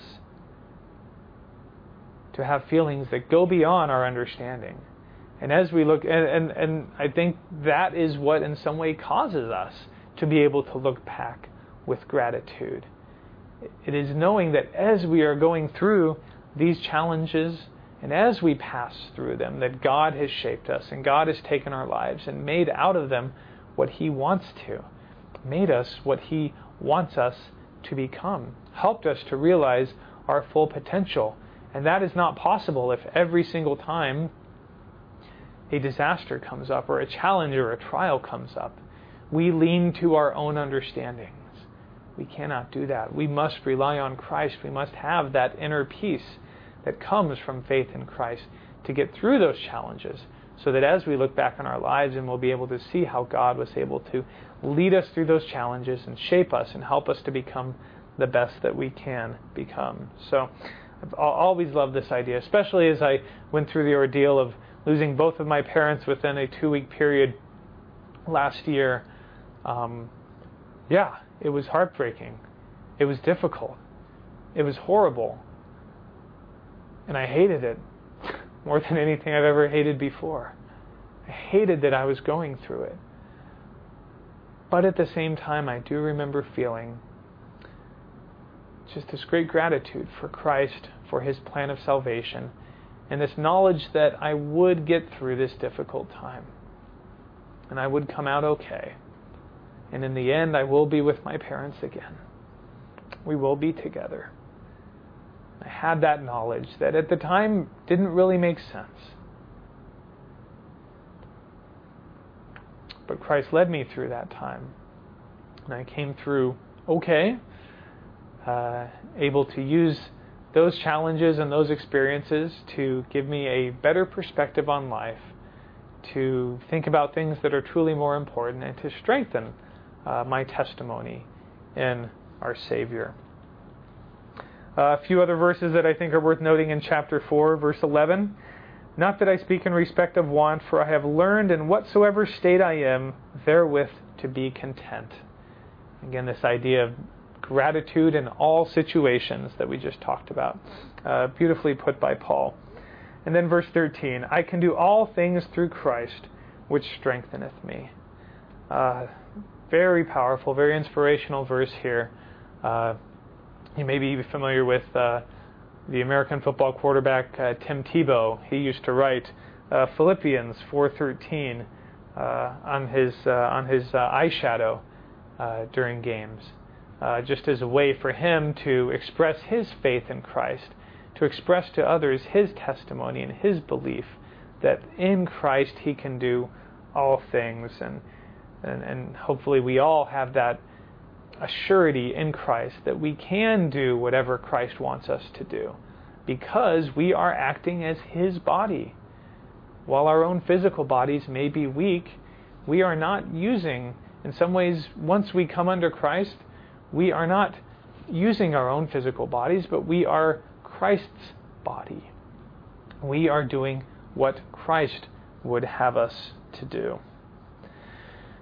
to have feelings that go beyond our understanding. And as we look, and, and, and I think that is what in some way causes us to be able to look back with gratitude. It is knowing that as we are going through these challenges, and as we pass through them, that God has shaped us, and God has taken our lives and made out of them what He wants to, made us what He wants us to become, helped us to realize our full potential. And that is not possible if every single time a disaster comes up, or a challenge or a trial comes up, we lean to our own understandings. We cannot do that. We must rely on Christ. We must have that inner peace that comes from faith in Christ to get through those challenges, so that as we look back on our lives, and we'll be able to see how God was able to lead us through those challenges and shape us and help us to become the best that we can become. So I've always loved this idea, especially as I went through the ordeal of losing both of my parents within a two-week period last year. Um, yeah, it was heartbreaking. It was difficult. It was horrible. And I hated it more than anything I've ever hated before. I hated that I was going through it. But at the same time, I do remember feeling just this great gratitude for Christ, for His plan of salvation, and this knowledge that I would get through this difficult time. And I would come out okay. And in the end, I will be with my parents again. We will be together. I had that knowledge that at the time didn't really make sense. But Christ led me through that time. And I came through okay, uh, able to use those challenges and those experiences to give me a better perspective on life, to think about things that are truly more important, and to strengthen uh, my testimony in our Savior. Uh, a few other verses that I think are worth noting in chapter four, verse eleven. Not that I speak in respect of want, for I have learned in whatsoever state I am, therewith to be content. Again, this idea of gratitude in all situations that we just talked about. Uh, beautifully put by Paul. And then verse thirteen, I can do all things through Christ, which strengtheneth me. Uh, very powerful, very inspirational verse here. Uh, You may be familiar with uh, the American football quarterback uh, Tim Tebow. He used to write uh, Philippians four thirteen uh, on his uh, on his uh, eyeshadow uh, during games, uh, just as a way for him to express his faith in Christ, to express to others his testimony and his belief that in Christ he can do all things, and and, and hopefully we all have that a surety in Christ that we can do whatever Christ wants us to do, because we are acting as His body. While our own physical bodies may be weak, we are not using, in some ways, once we come under Christ, we are not using our own physical bodies, but we are Christ's body. We are doing what Christ would have us to do.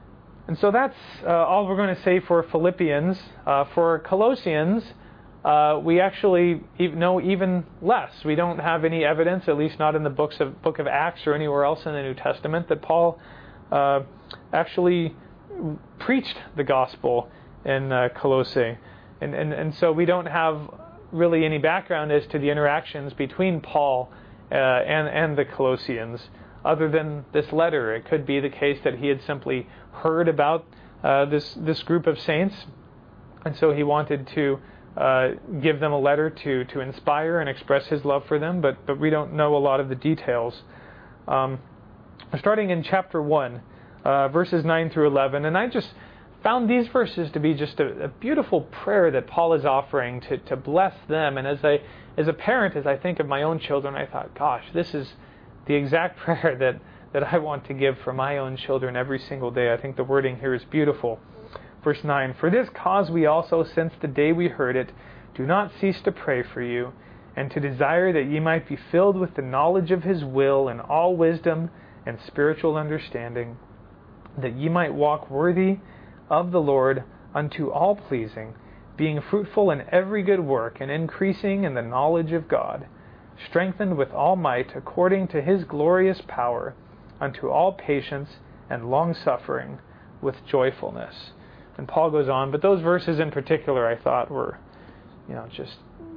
And so that's uh, all we're going to say for Philippians. Uh, for Colossians, uh, we actually know even less. We don't have any evidence, at least not in the books of book of Acts or anywhere else in the New Testament, that Paul uh, actually preached the gospel in uh, Colossae. And, and, and so we don't have really any background as to the interactions between Paul uh, and, and the Colossians, other than this letter. It could be the case that he had simply heard about uh, this this group of saints, and so he wanted to uh, give them a letter to to inspire and express his love for them, but but we don't know a lot of the details. Um, starting in chapter one, uh, verses nine through eleven, and I just found these verses to be just a, a beautiful prayer that Paul is offering to, to bless them. And as I, as a parent, as I think of my own children, I thought, gosh, this is the exact prayer that, that I want to give for my own children every single day. I think the wording here is beautiful. Verse nine, "For this cause we also, since the day we heard it, do not cease to pray for you, and to desire that ye might be filled with the knowledge of his will and all wisdom and spiritual understanding, that ye might walk worthy of the Lord unto all pleasing, being fruitful in every good work, and increasing in the knowledge of God, strengthened with all might according to his glorious power, unto all patience and long-suffering with joyfulness." And Paul goes on, but those verses in particular I thought were, you know, just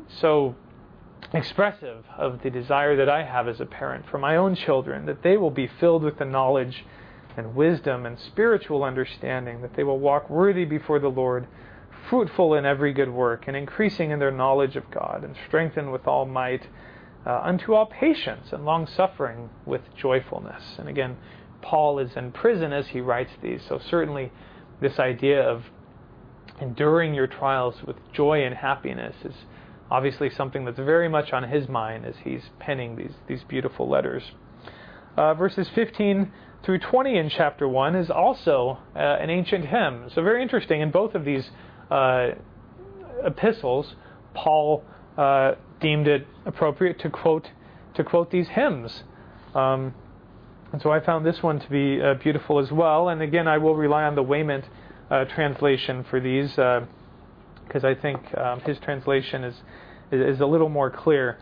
so expressive of the desire that I have as a parent for my own children, that they will be filled with the knowledge and wisdom and spiritual understanding, that they will walk worthy before the Lord, fruitful in every good work, and increasing in their knowledge of God, and strengthened with all might, uh, unto all patience and long-suffering with joyfulness. And again, Paul is in prison as he writes these, so certainly this idea of enduring your trials with joy and happiness is obviously something that's very much on his mind as he's penning these, these beautiful letters. Uh, verses fifteen through twenty in chapter one is also uh, an ancient hymn. So very interesting. In both of these uh, epistles, Paul uh, deemed it appropriate to quote to quote these hymns. Um, and so I found this one to be uh, beautiful as well. And again, I will rely on the Weymouth uh, translation for these, because uh, I think um, his translation is, is is a little more clear.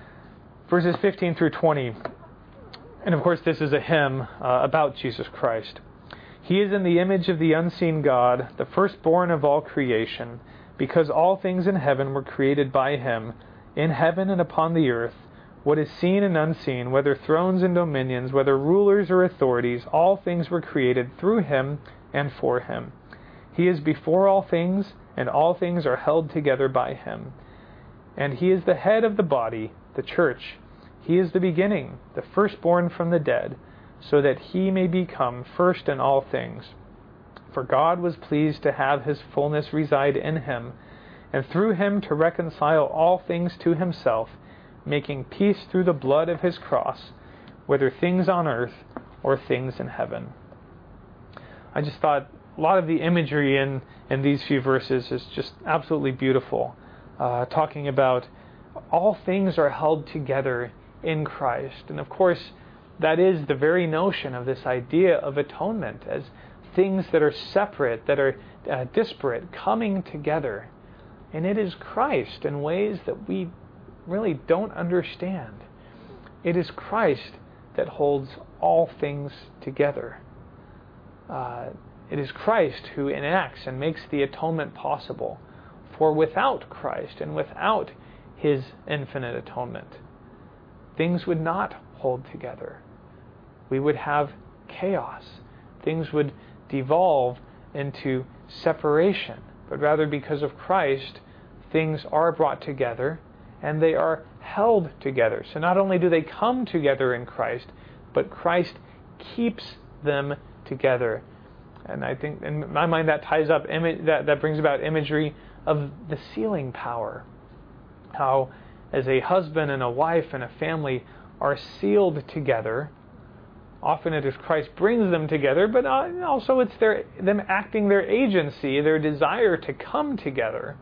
Verses fifteen through twenty. And of course, this is a hymn uh, about Jesus Christ. "He is in the image of the unseen God, the firstborn of all creation, because all things in heaven were created by him, in heaven and upon the earth, what is seen and unseen, whether thrones and dominions, whether rulers or authorities, all things were created through him and for him. He is before all things, and all things are held together by him. And he is the head of the body, the church. He is the beginning, the firstborn from the dead, so that he may become first in all things. For God was pleased to have his fullness reside in him, and through him to reconcile all things to himself, making peace through the blood of his cross, whether things on earth or things in heaven." I just thought a lot of the imagery in, in these few verses is just absolutely beautiful, uh, talking about all things are held together in Christ. And of course, that is the very notion of this idea of atonement, as things that are separate, that are uh, disparate, coming together. And it is Christ in ways that we really don't understand. It is Christ that holds all things together. Uh, it is Christ who enacts and makes the atonement possible. For without Christ and without his infinite atonement, things would not hold together. We would have chaos. Things would devolve into separation. But rather, because of Christ, things are brought together and they are held together. So not only do they come together in Christ, but Christ keeps them together. And I think, in my mind, that ties up, imi- that, that brings about imagery of the sealing power. How as a husband and a wife and a family are sealed together, often it is Christ brings them together, but also it's their them acting their agency, their desire to come together.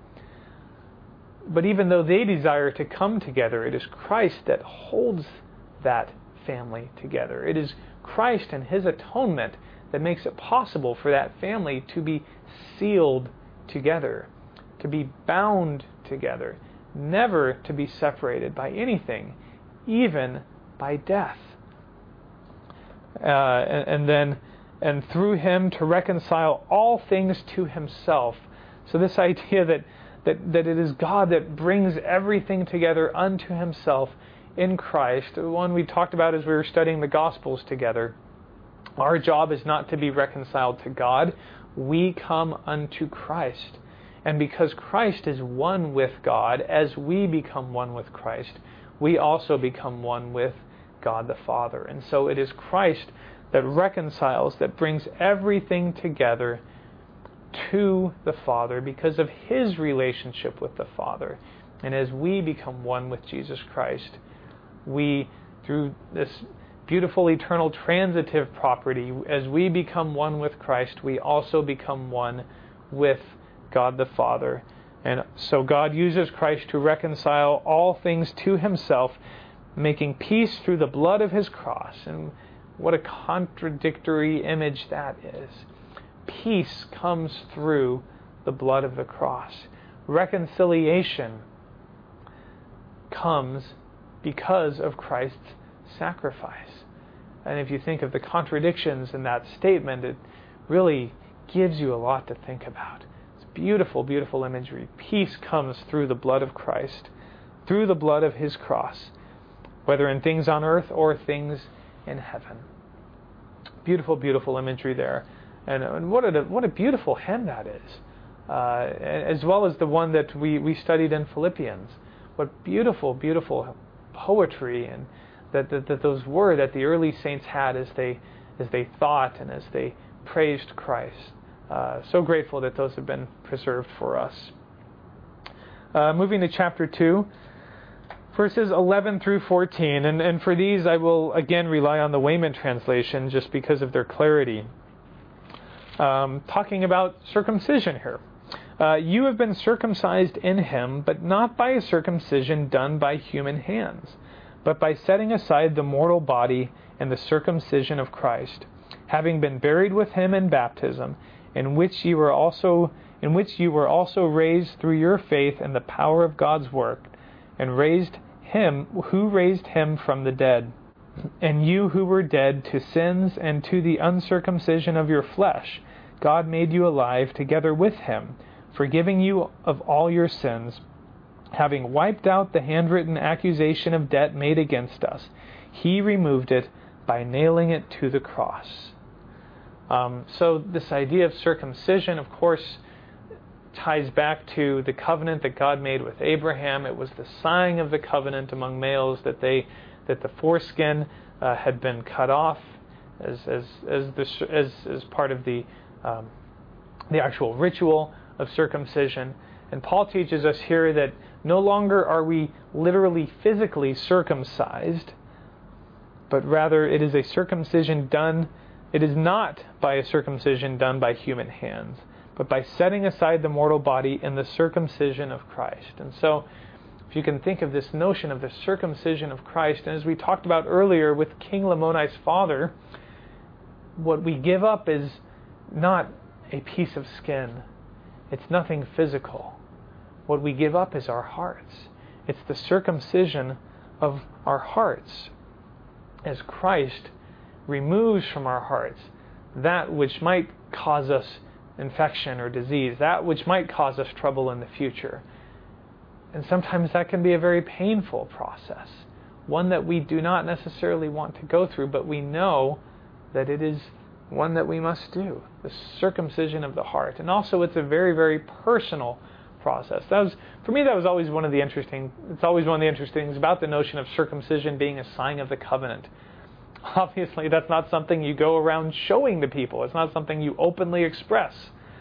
But even though they desire to come together, it is Christ that holds that family together. It is Christ and his atonement that makes it possible for that family to be sealed together, to be bound together, never to be separated by anything, even by death. Uh, and, and then, and through him to reconcile all things to himself. So this idea that, that, that it is God that brings everything together unto himself in Christ, the one we talked about as we were studying the Gospels together. Our job is not to be reconciled to God. We come unto Christ. And because Christ is one with God, as we become one with Christ, we also become one with God the Father. And so it is Christ that reconciles, that brings everything together to the Father because of his relationship with the Father. And as we become one with Jesus Christ, we, through this beautiful eternal transitive property, as we become one with Christ, we also become one with God the Father. And so God uses Christ to reconcile all things to himself, making peace through the blood of his cross. And what a contradictory image that is. Peace comes through the blood of the cross. Reconciliation comes because of Christ's sacrifice. And if you think of the contradictions in that statement, it really gives you a lot to think about. It's beautiful, beautiful imagery. Peace comes through the blood of Christ, through the blood of his cross, whether in things on earth or things in heaven. Beautiful, beautiful imagery there. And, and what, a, what a beautiful hymn that is. Uh, as well as the one that we, we studied in Philippians. What beautiful, beautiful poetry and that, that, that those were that the early saints had as they as they thought and as they praised Christ. Uh, so grateful that those have been preserved for us. Uh, moving to chapter two, verses eleven through fourteen, and, and for these I will again rely on the Wayman translation just because of their clarity. Um, talking about circumcision here. Uh, you have been circumcised in him, but not by a circumcision done by human hands, but by setting aside the mortal body and the circumcision of Christ, having been buried with him in baptism, in which you were also in which you were also raised through your faith in the power of God's work, and raised him who raised him from the dead. And you who were dead to sins and to the uncircumcision of your flesh, God made you alive together with him, forgiving you of all your sins, having wiped out the handwritten accusation of debt made against us. He removed it by nailing it to the cross. Um, so this idea of circumcision, of course, ties back to the covenant that God made with Abraham. It was the sign of the covenant among males that they that the foreskin uh, had been cut off as as as the, as as part of the um, the actual ritual of circumcision. And Paul teaches us here that no longer are we literally physically circumcised, but rather it is a circumcision done, it is not by a circumcision done by human hands, but by setting aside the mortal body in the circumcision of Christ. And so, if you can think of this notion of the circumcision of Christ, and as we talked about earlier with King Lamoni's father, what we give up is not a piece of skin. It's nothing physical. What we give up is our hearts. It's the circumcision of our hearts. As Christ removes from our hearts that which might cause us infection or disease, that which might cause us trouble in the future. And sometimes that can be a very painful process, one that we do not necessarily want to go through, but we know that it is one that we must do, the circumcision of the heart. And also it's a very, very personal process. That was, for me, that was always one of the interesting, it's always one of the interesting things about the notion of circumcision being a sign of the covenant. Obviously, that's not something you go around showing to people. It's not something you openly express.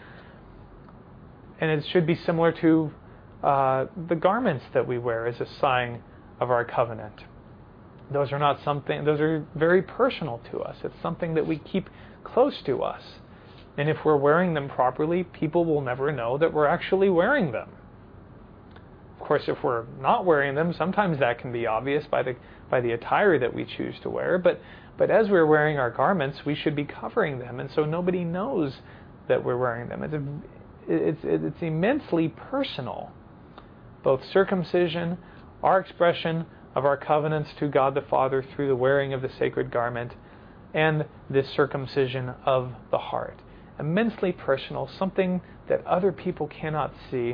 And it should be similar to uh, the garments that we wear as a sign of our covenant. Those are not something, those are very personal to us. It's something that we keep close to us. And if we're wearing them properly, people will never know that we're actually wearing them. Of course, if we're not wearing them, sometimes that can be obvious by the by the attire that we choose to wear. But but as we're wearing our garments, we should be covering them, and so nobody knows that we're wearing them. It's a, it's it's immensely personal. Both circumcision, our expression of our covenants to God the Father through the wearing of the sacred garment, and this circumcision of the heart. Immensely personal, something that other people cannot see.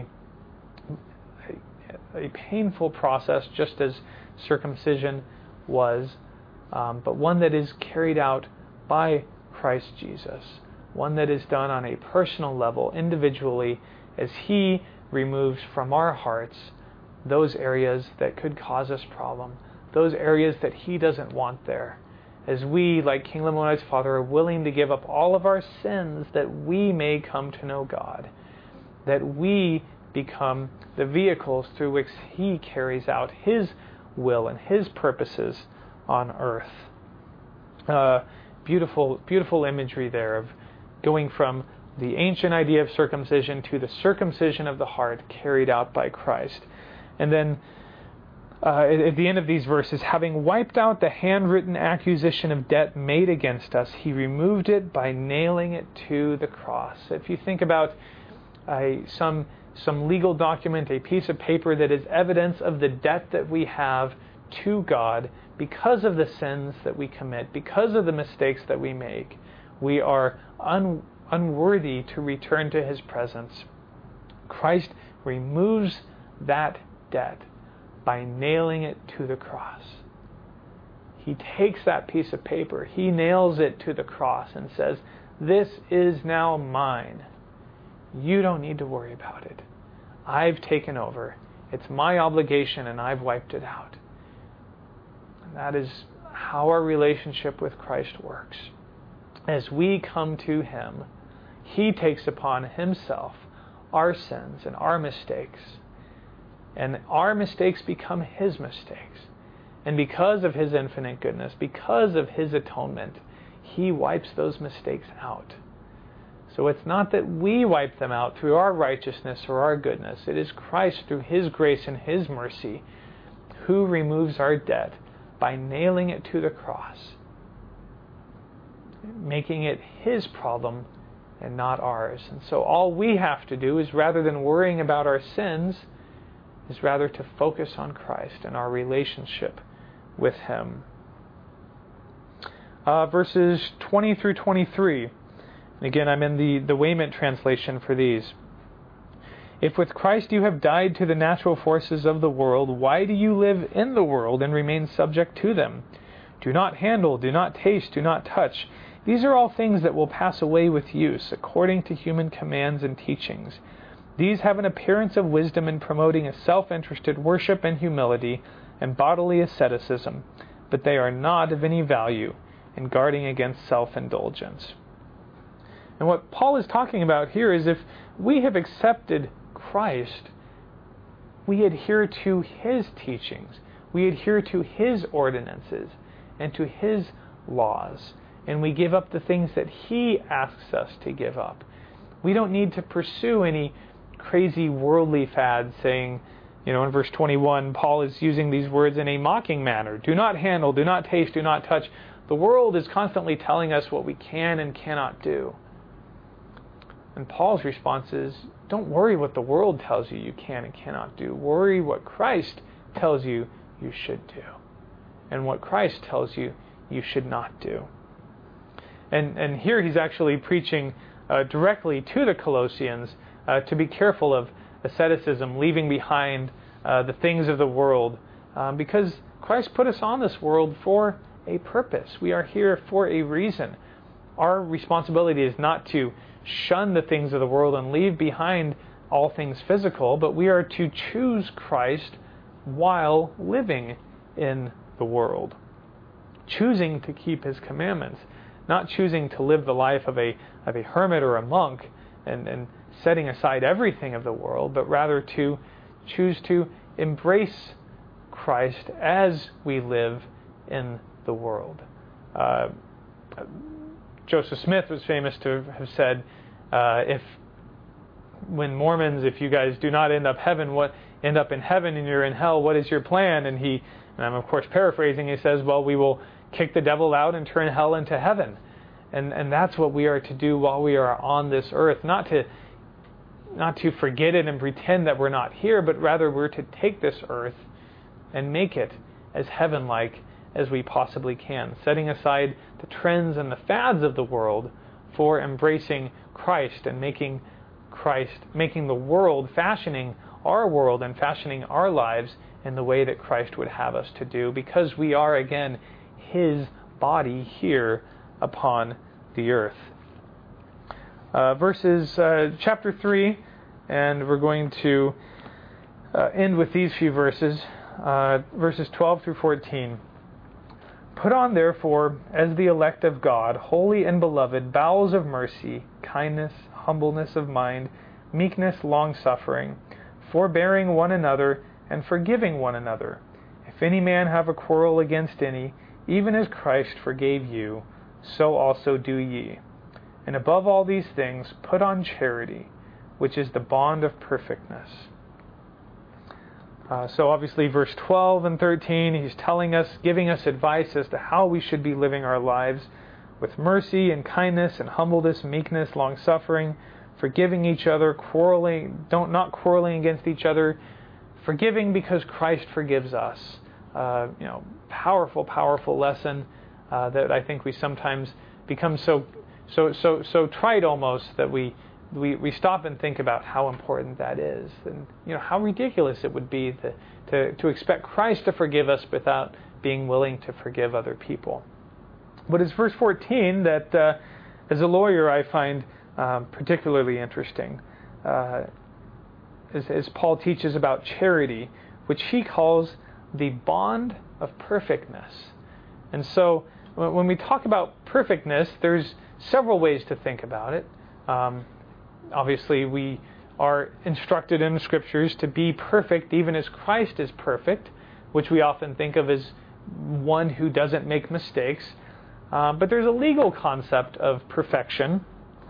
A, a painful process, just as circumcision was, um, but one that is carried out by Christ Jesus. One that is done on a personal level, individually, as He removes from our hearts those areas that could cause us problem, those areas that He doesn't want there. As we, like King Lemonad's father, are willing to give up all of our sins that we may come to know God, that we become the vehicles through which He carries out His will and His purposes on earth. Uh, beautiful, beautiful imagery there of going from the ancient idea of circumcision to the circumcision of the heart carried out by Christ. And then uh, at the end of these verses, having wiped out the handwritten accusation of debt made against us, He removed it by nailing it to the cross. If you think about uh, some some legal document, a piece of paper that is evidence of the debt that we have to God because of the sins that we commit, because of the mistakes that we make, we are un- unworthy to return to His presence. Christ removes that debt by nailing it to the cross. He takes that piece of paper, He nails it to the cross and says, "This is now mine. You don't need to worry about it. I've taken over. It's my obligation and I've wiped it out." And that is how our relationship with Christ works. As we come to Him, He takes upon Himself our sins and our mistakes. And our mistakes become His mistakes. And because of His infinite goodness, because of His atonement, He wipes those mistakes out. So it's not that we wipe them out through our righteousness or our goodness. It is Christ through His grace and His mercy who removes our debt by nailing it to the cross, making it His problem and not ours. And so all we have to do is, rather than worrying about our sins, is rather to focus on Christ and our relationship with Him. Uh, verses twenty through twenty-three. And again, I'm in the, the Weymouth translation for these. "If with Christ you have died to the natural forces of the world, why do you live in the world and remain subject to them? Do not handle, do not taste, do not touch. These are all things that will pass away with use, according to human commands and teachings. These have an appearance of wisdom in promoting a self-interested worship and humility and bodily asceticism, but they are not of any value in guarding against self-indulgence." And what Paul is talking about here is, if we have accepted Christ, we adhere to His teachings, we adhere to His ordinances and to His laws, and we give up the things that He asks us to give up. We don't need to pursue any crazy worldly fads saying, you know, in verse twenty-one, Paul is using these words in a mocking manner. Do not handle, do not taste, do not touch. The world is constantly telling us what we can and cannot do. And Paul's response is, don't worry what the world tells you you can and cannot do. Worry what Christ tells you you should do, and what Christ tells you you should not do. And and here he's actually preaching uh, directly to the Colossians uh, to be careful of asceticism, leaving behind uh, the things of the world, um, because Christ put us on this world for a purpose. We are here for a reason. Our responsibility is not to shun the things of the world and leave behind all things physical, but we are to choose Christ while living in the world, choosing to keep His commandments, not choosing to live the life of a of a hermit or a monk and, and setting aside everything of the world, but rather to choose to embrace Christ as we live in the world. Uh, Joseph Smith was famous to have said, uh, if when Mormons, if you guys do not end up heaven, what end up in heaven and you're in hell, what is your plan? And he, and I'm of course paraphrasing, he says, well, we will kick the devil out and turn hell into heaven. And and that's what we are to do while we are on this earth, not to not to forget it and pretend that we're not here, but rather we're to take this earth and make it as heaven-like as we possibly can, setting aside the trends and the fads of the world for embracing Christ and making Christ, making the world, fashioning our world and fashioning our lives in the way that Christ would have us to do, because we are, again, His body here upon the earth. Uh, verses, uh, chapter three, and we're going to uh, end with these few verses, uh, verses twelve through fourteen. Put on, therefore, as the elect of God, holy and beloved, bowels of mercy, kindness, humbleness of mind, meekness, long-suffering, forbearing one another, and forgiving one another. If any man have a quarrel against any, even as Christ forgave you, so also do ye. And above all these things, put on charity, which is the bond of perfectness. Uh, so obviously verse twelve and thirteen, he's telling us, giving us advice as to how we should be living our lives with mercy and kindness and humbleness, meekness, long-suffering, forgiving each other, quarreling, don't not quarreling against each other, forgiving because Christ forgives us. Uh, you know, powerful, powerful lesson uh, that I think we sometimes become so, so, so, so trite almost that we. We we stop and think about how important that is, and you know how ridiculous it would be to to, to expect Christ to forgive us without being willing to forgive other people. But it's verse fourteen that, uh, as a lawyer, I find um, particularly interesting, uh, as, as Paul teaches about charity, which he calls the bond of perfectness. And so, when we talk about perfectness, there's several ways to think about it. Um, Obviously, we are instructed in the Scriptures to be perfect even as Christ is perfect, which we often think of as one who doesn't make mistakes. Uh, but there's a legal concept of perfection.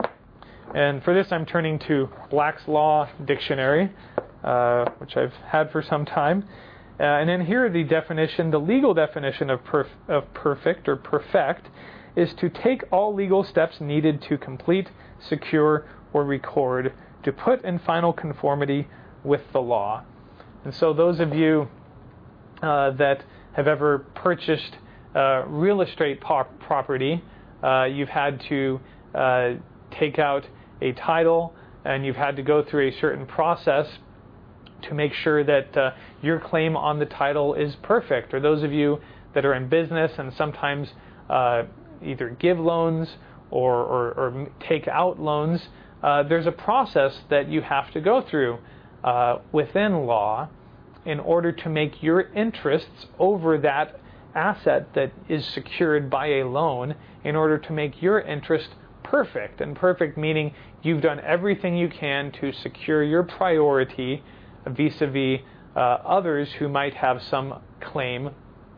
And for this, I'm turning to Black's Law Dictionary, uh, which I've had for some time. Uh, and then here, the definition, the legal definition of, perf- of perfect or perfect is to take all legal steps needed to complete, secure, or record, to put in final conformity with the law. And so those of you uh, that have ever purchased uh, real estate pop- property, uh, you've had to uh, take out a title, and you've had to go through a certain process to make sure that uh, your claim on the title is perfect. Or those of you that are in business and sometimes uh, either give loans or, or, or take out loans, Uh, there's a process that you have to go through uh, within law in order to make your interests over that asset that is secured by a loan, in order to make your interest perfect. And perfect meaning you've done everything you can to secure your priority vis-a-vis uh, others who might have some claim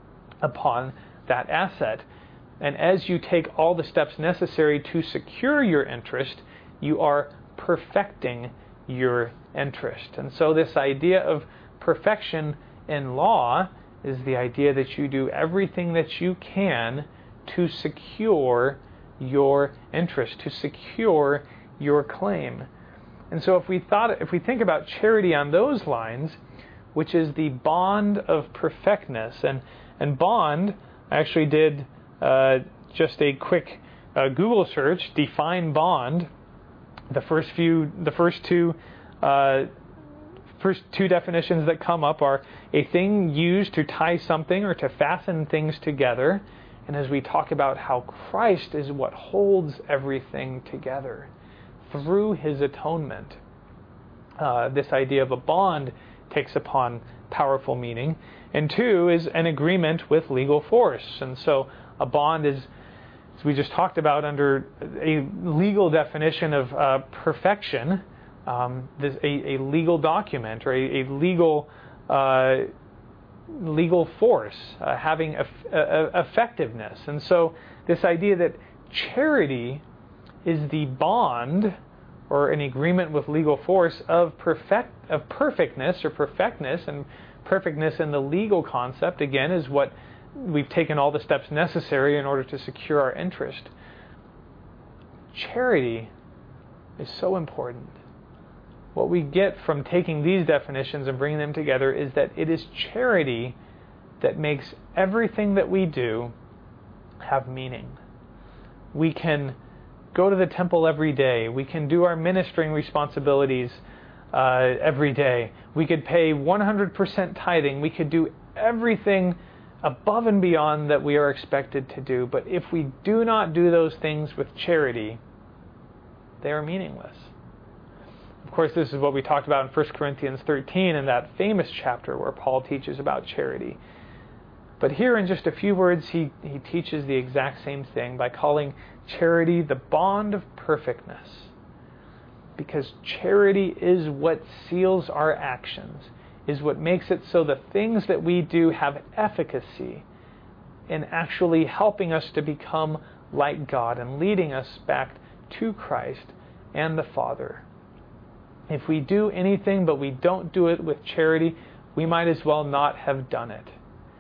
upon that asset. And as you take all the steps necessary to secure your interest, you are perfecting your interest. And so this idea of perfection in law is the idea that you do everything that you can to secure your interest, to secure your claim. And so if we thought, if we think about charity on those lines, which is the bond of perfectness, and and bond, I actually did uh, just a quick uh, Google search, define bond. The first few, the first two, uh, first two definitions that come up are a thing used to tie something or to fasten things together. And as we talk about how Christ is what holds everything together through His atonement, uh, this idea of a bond takes upon powerful meaning. And two is an agreement with legal force. And so a bond is, as we just talked about, under a legal definition of uh, perfection, um, this, a, a legal document or a, a legal uh, legal force uh, having eff- uh, effectiveness. And so this idea that charity is the bond or an agreement with legal force of perfect of perfectness or perfectness, and perfectness in the legal concept, again, is what we've taken all the steps necessary in order to secure our interest. Charity is so important. What we get from taking these definitions and bringing them together is that it is charity that makes everything that we do have meaning. We can go to the temple every day. We can do our ministering responsibilities uh, every day. We could pay one hundred percent tithing. We could do everything above and beyond that we are expected to do. But if we do not do those things with charity, they are meaningless. Of course, this is what we talked about in First Corinthians thirteen, in that famous chapter where Paul teaches about charity. But here in just a few words, he, he teaches the exact same thing by calling charity the bond of perfectness. Because charity is what seals our actions, is what makes it so the things that we do have efficacy in actually helping us to become like God and leading us back to Christ and the Father. If we do anything but we don't do it with charity, we might as well not have done it.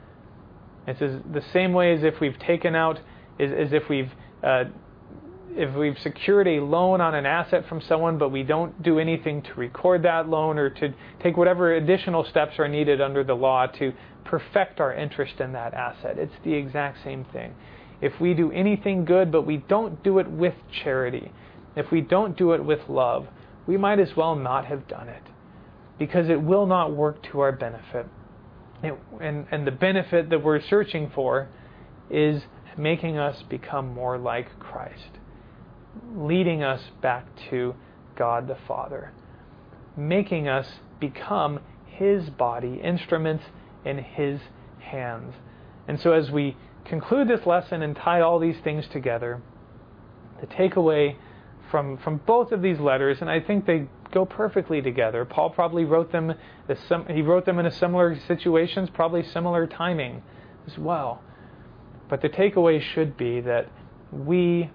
It's as, the same way as if we've taken out, as, as if we've uh, if we've secured a loan on an asset from someone, but we don't do anything to record that loan or to take whatever additional steps are needed under the law to perfect our interest in that asset. It's the exact same thing. If we do anything good, but we don't do it with charity, if we don't do it with love, we might as well not have done it, because it will not work to our benefit. It, and, and the benefit that we're searching for is making us become more like Christ, leading us back to God the Father, making us become His body, instruments in His hands. And so as we conclude this lesson and tie all these things together, the takeaway from, from both of these letters, and I think they go perfectly together. Paul probably wrote them as some, he wrote them in a similar situations, probably similar timing as well. But the takeaway should be that we,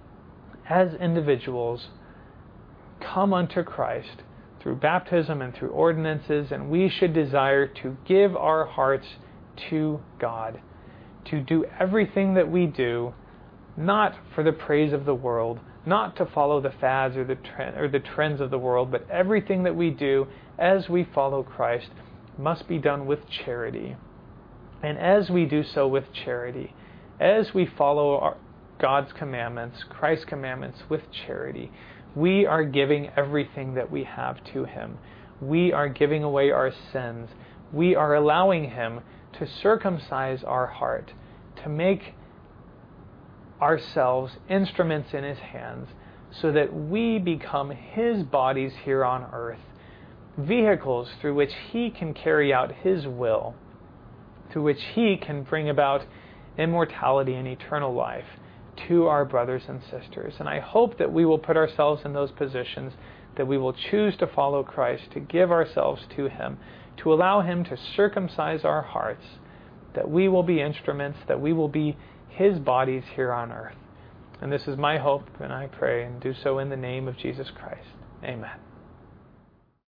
as individuals, come unto Christ through baptism and through ordinances, and we should desire to give our hearts to God, to do everything that we do, not for the praise of the world, not to follow the fads or the trend, or the trends of the world, but everything that we do as we follow Christ must be done with charity. And as we do so with charity, as we follow our, God's commandments, Christ's commandments with charity, we are giving everything that we have to Him. We are giving away our sins. We are allowing Him to circumcise our heart, to make ourselves instruments in His hands, so that we become His bodies here on earth, vehicles through which He can carry out His will, through which He can bring about immortality and eternal life to our brothers and sisters. And I hope that we will put ourselves in those positions, that we will choose to follow Christ, to give ourselves to Him, to allow Him to circumcise our hearts, that we will be instruments, that we will be His bodies here on earth. And this is my hope, and I pray and do so in the name of Jesus Christ. Amen.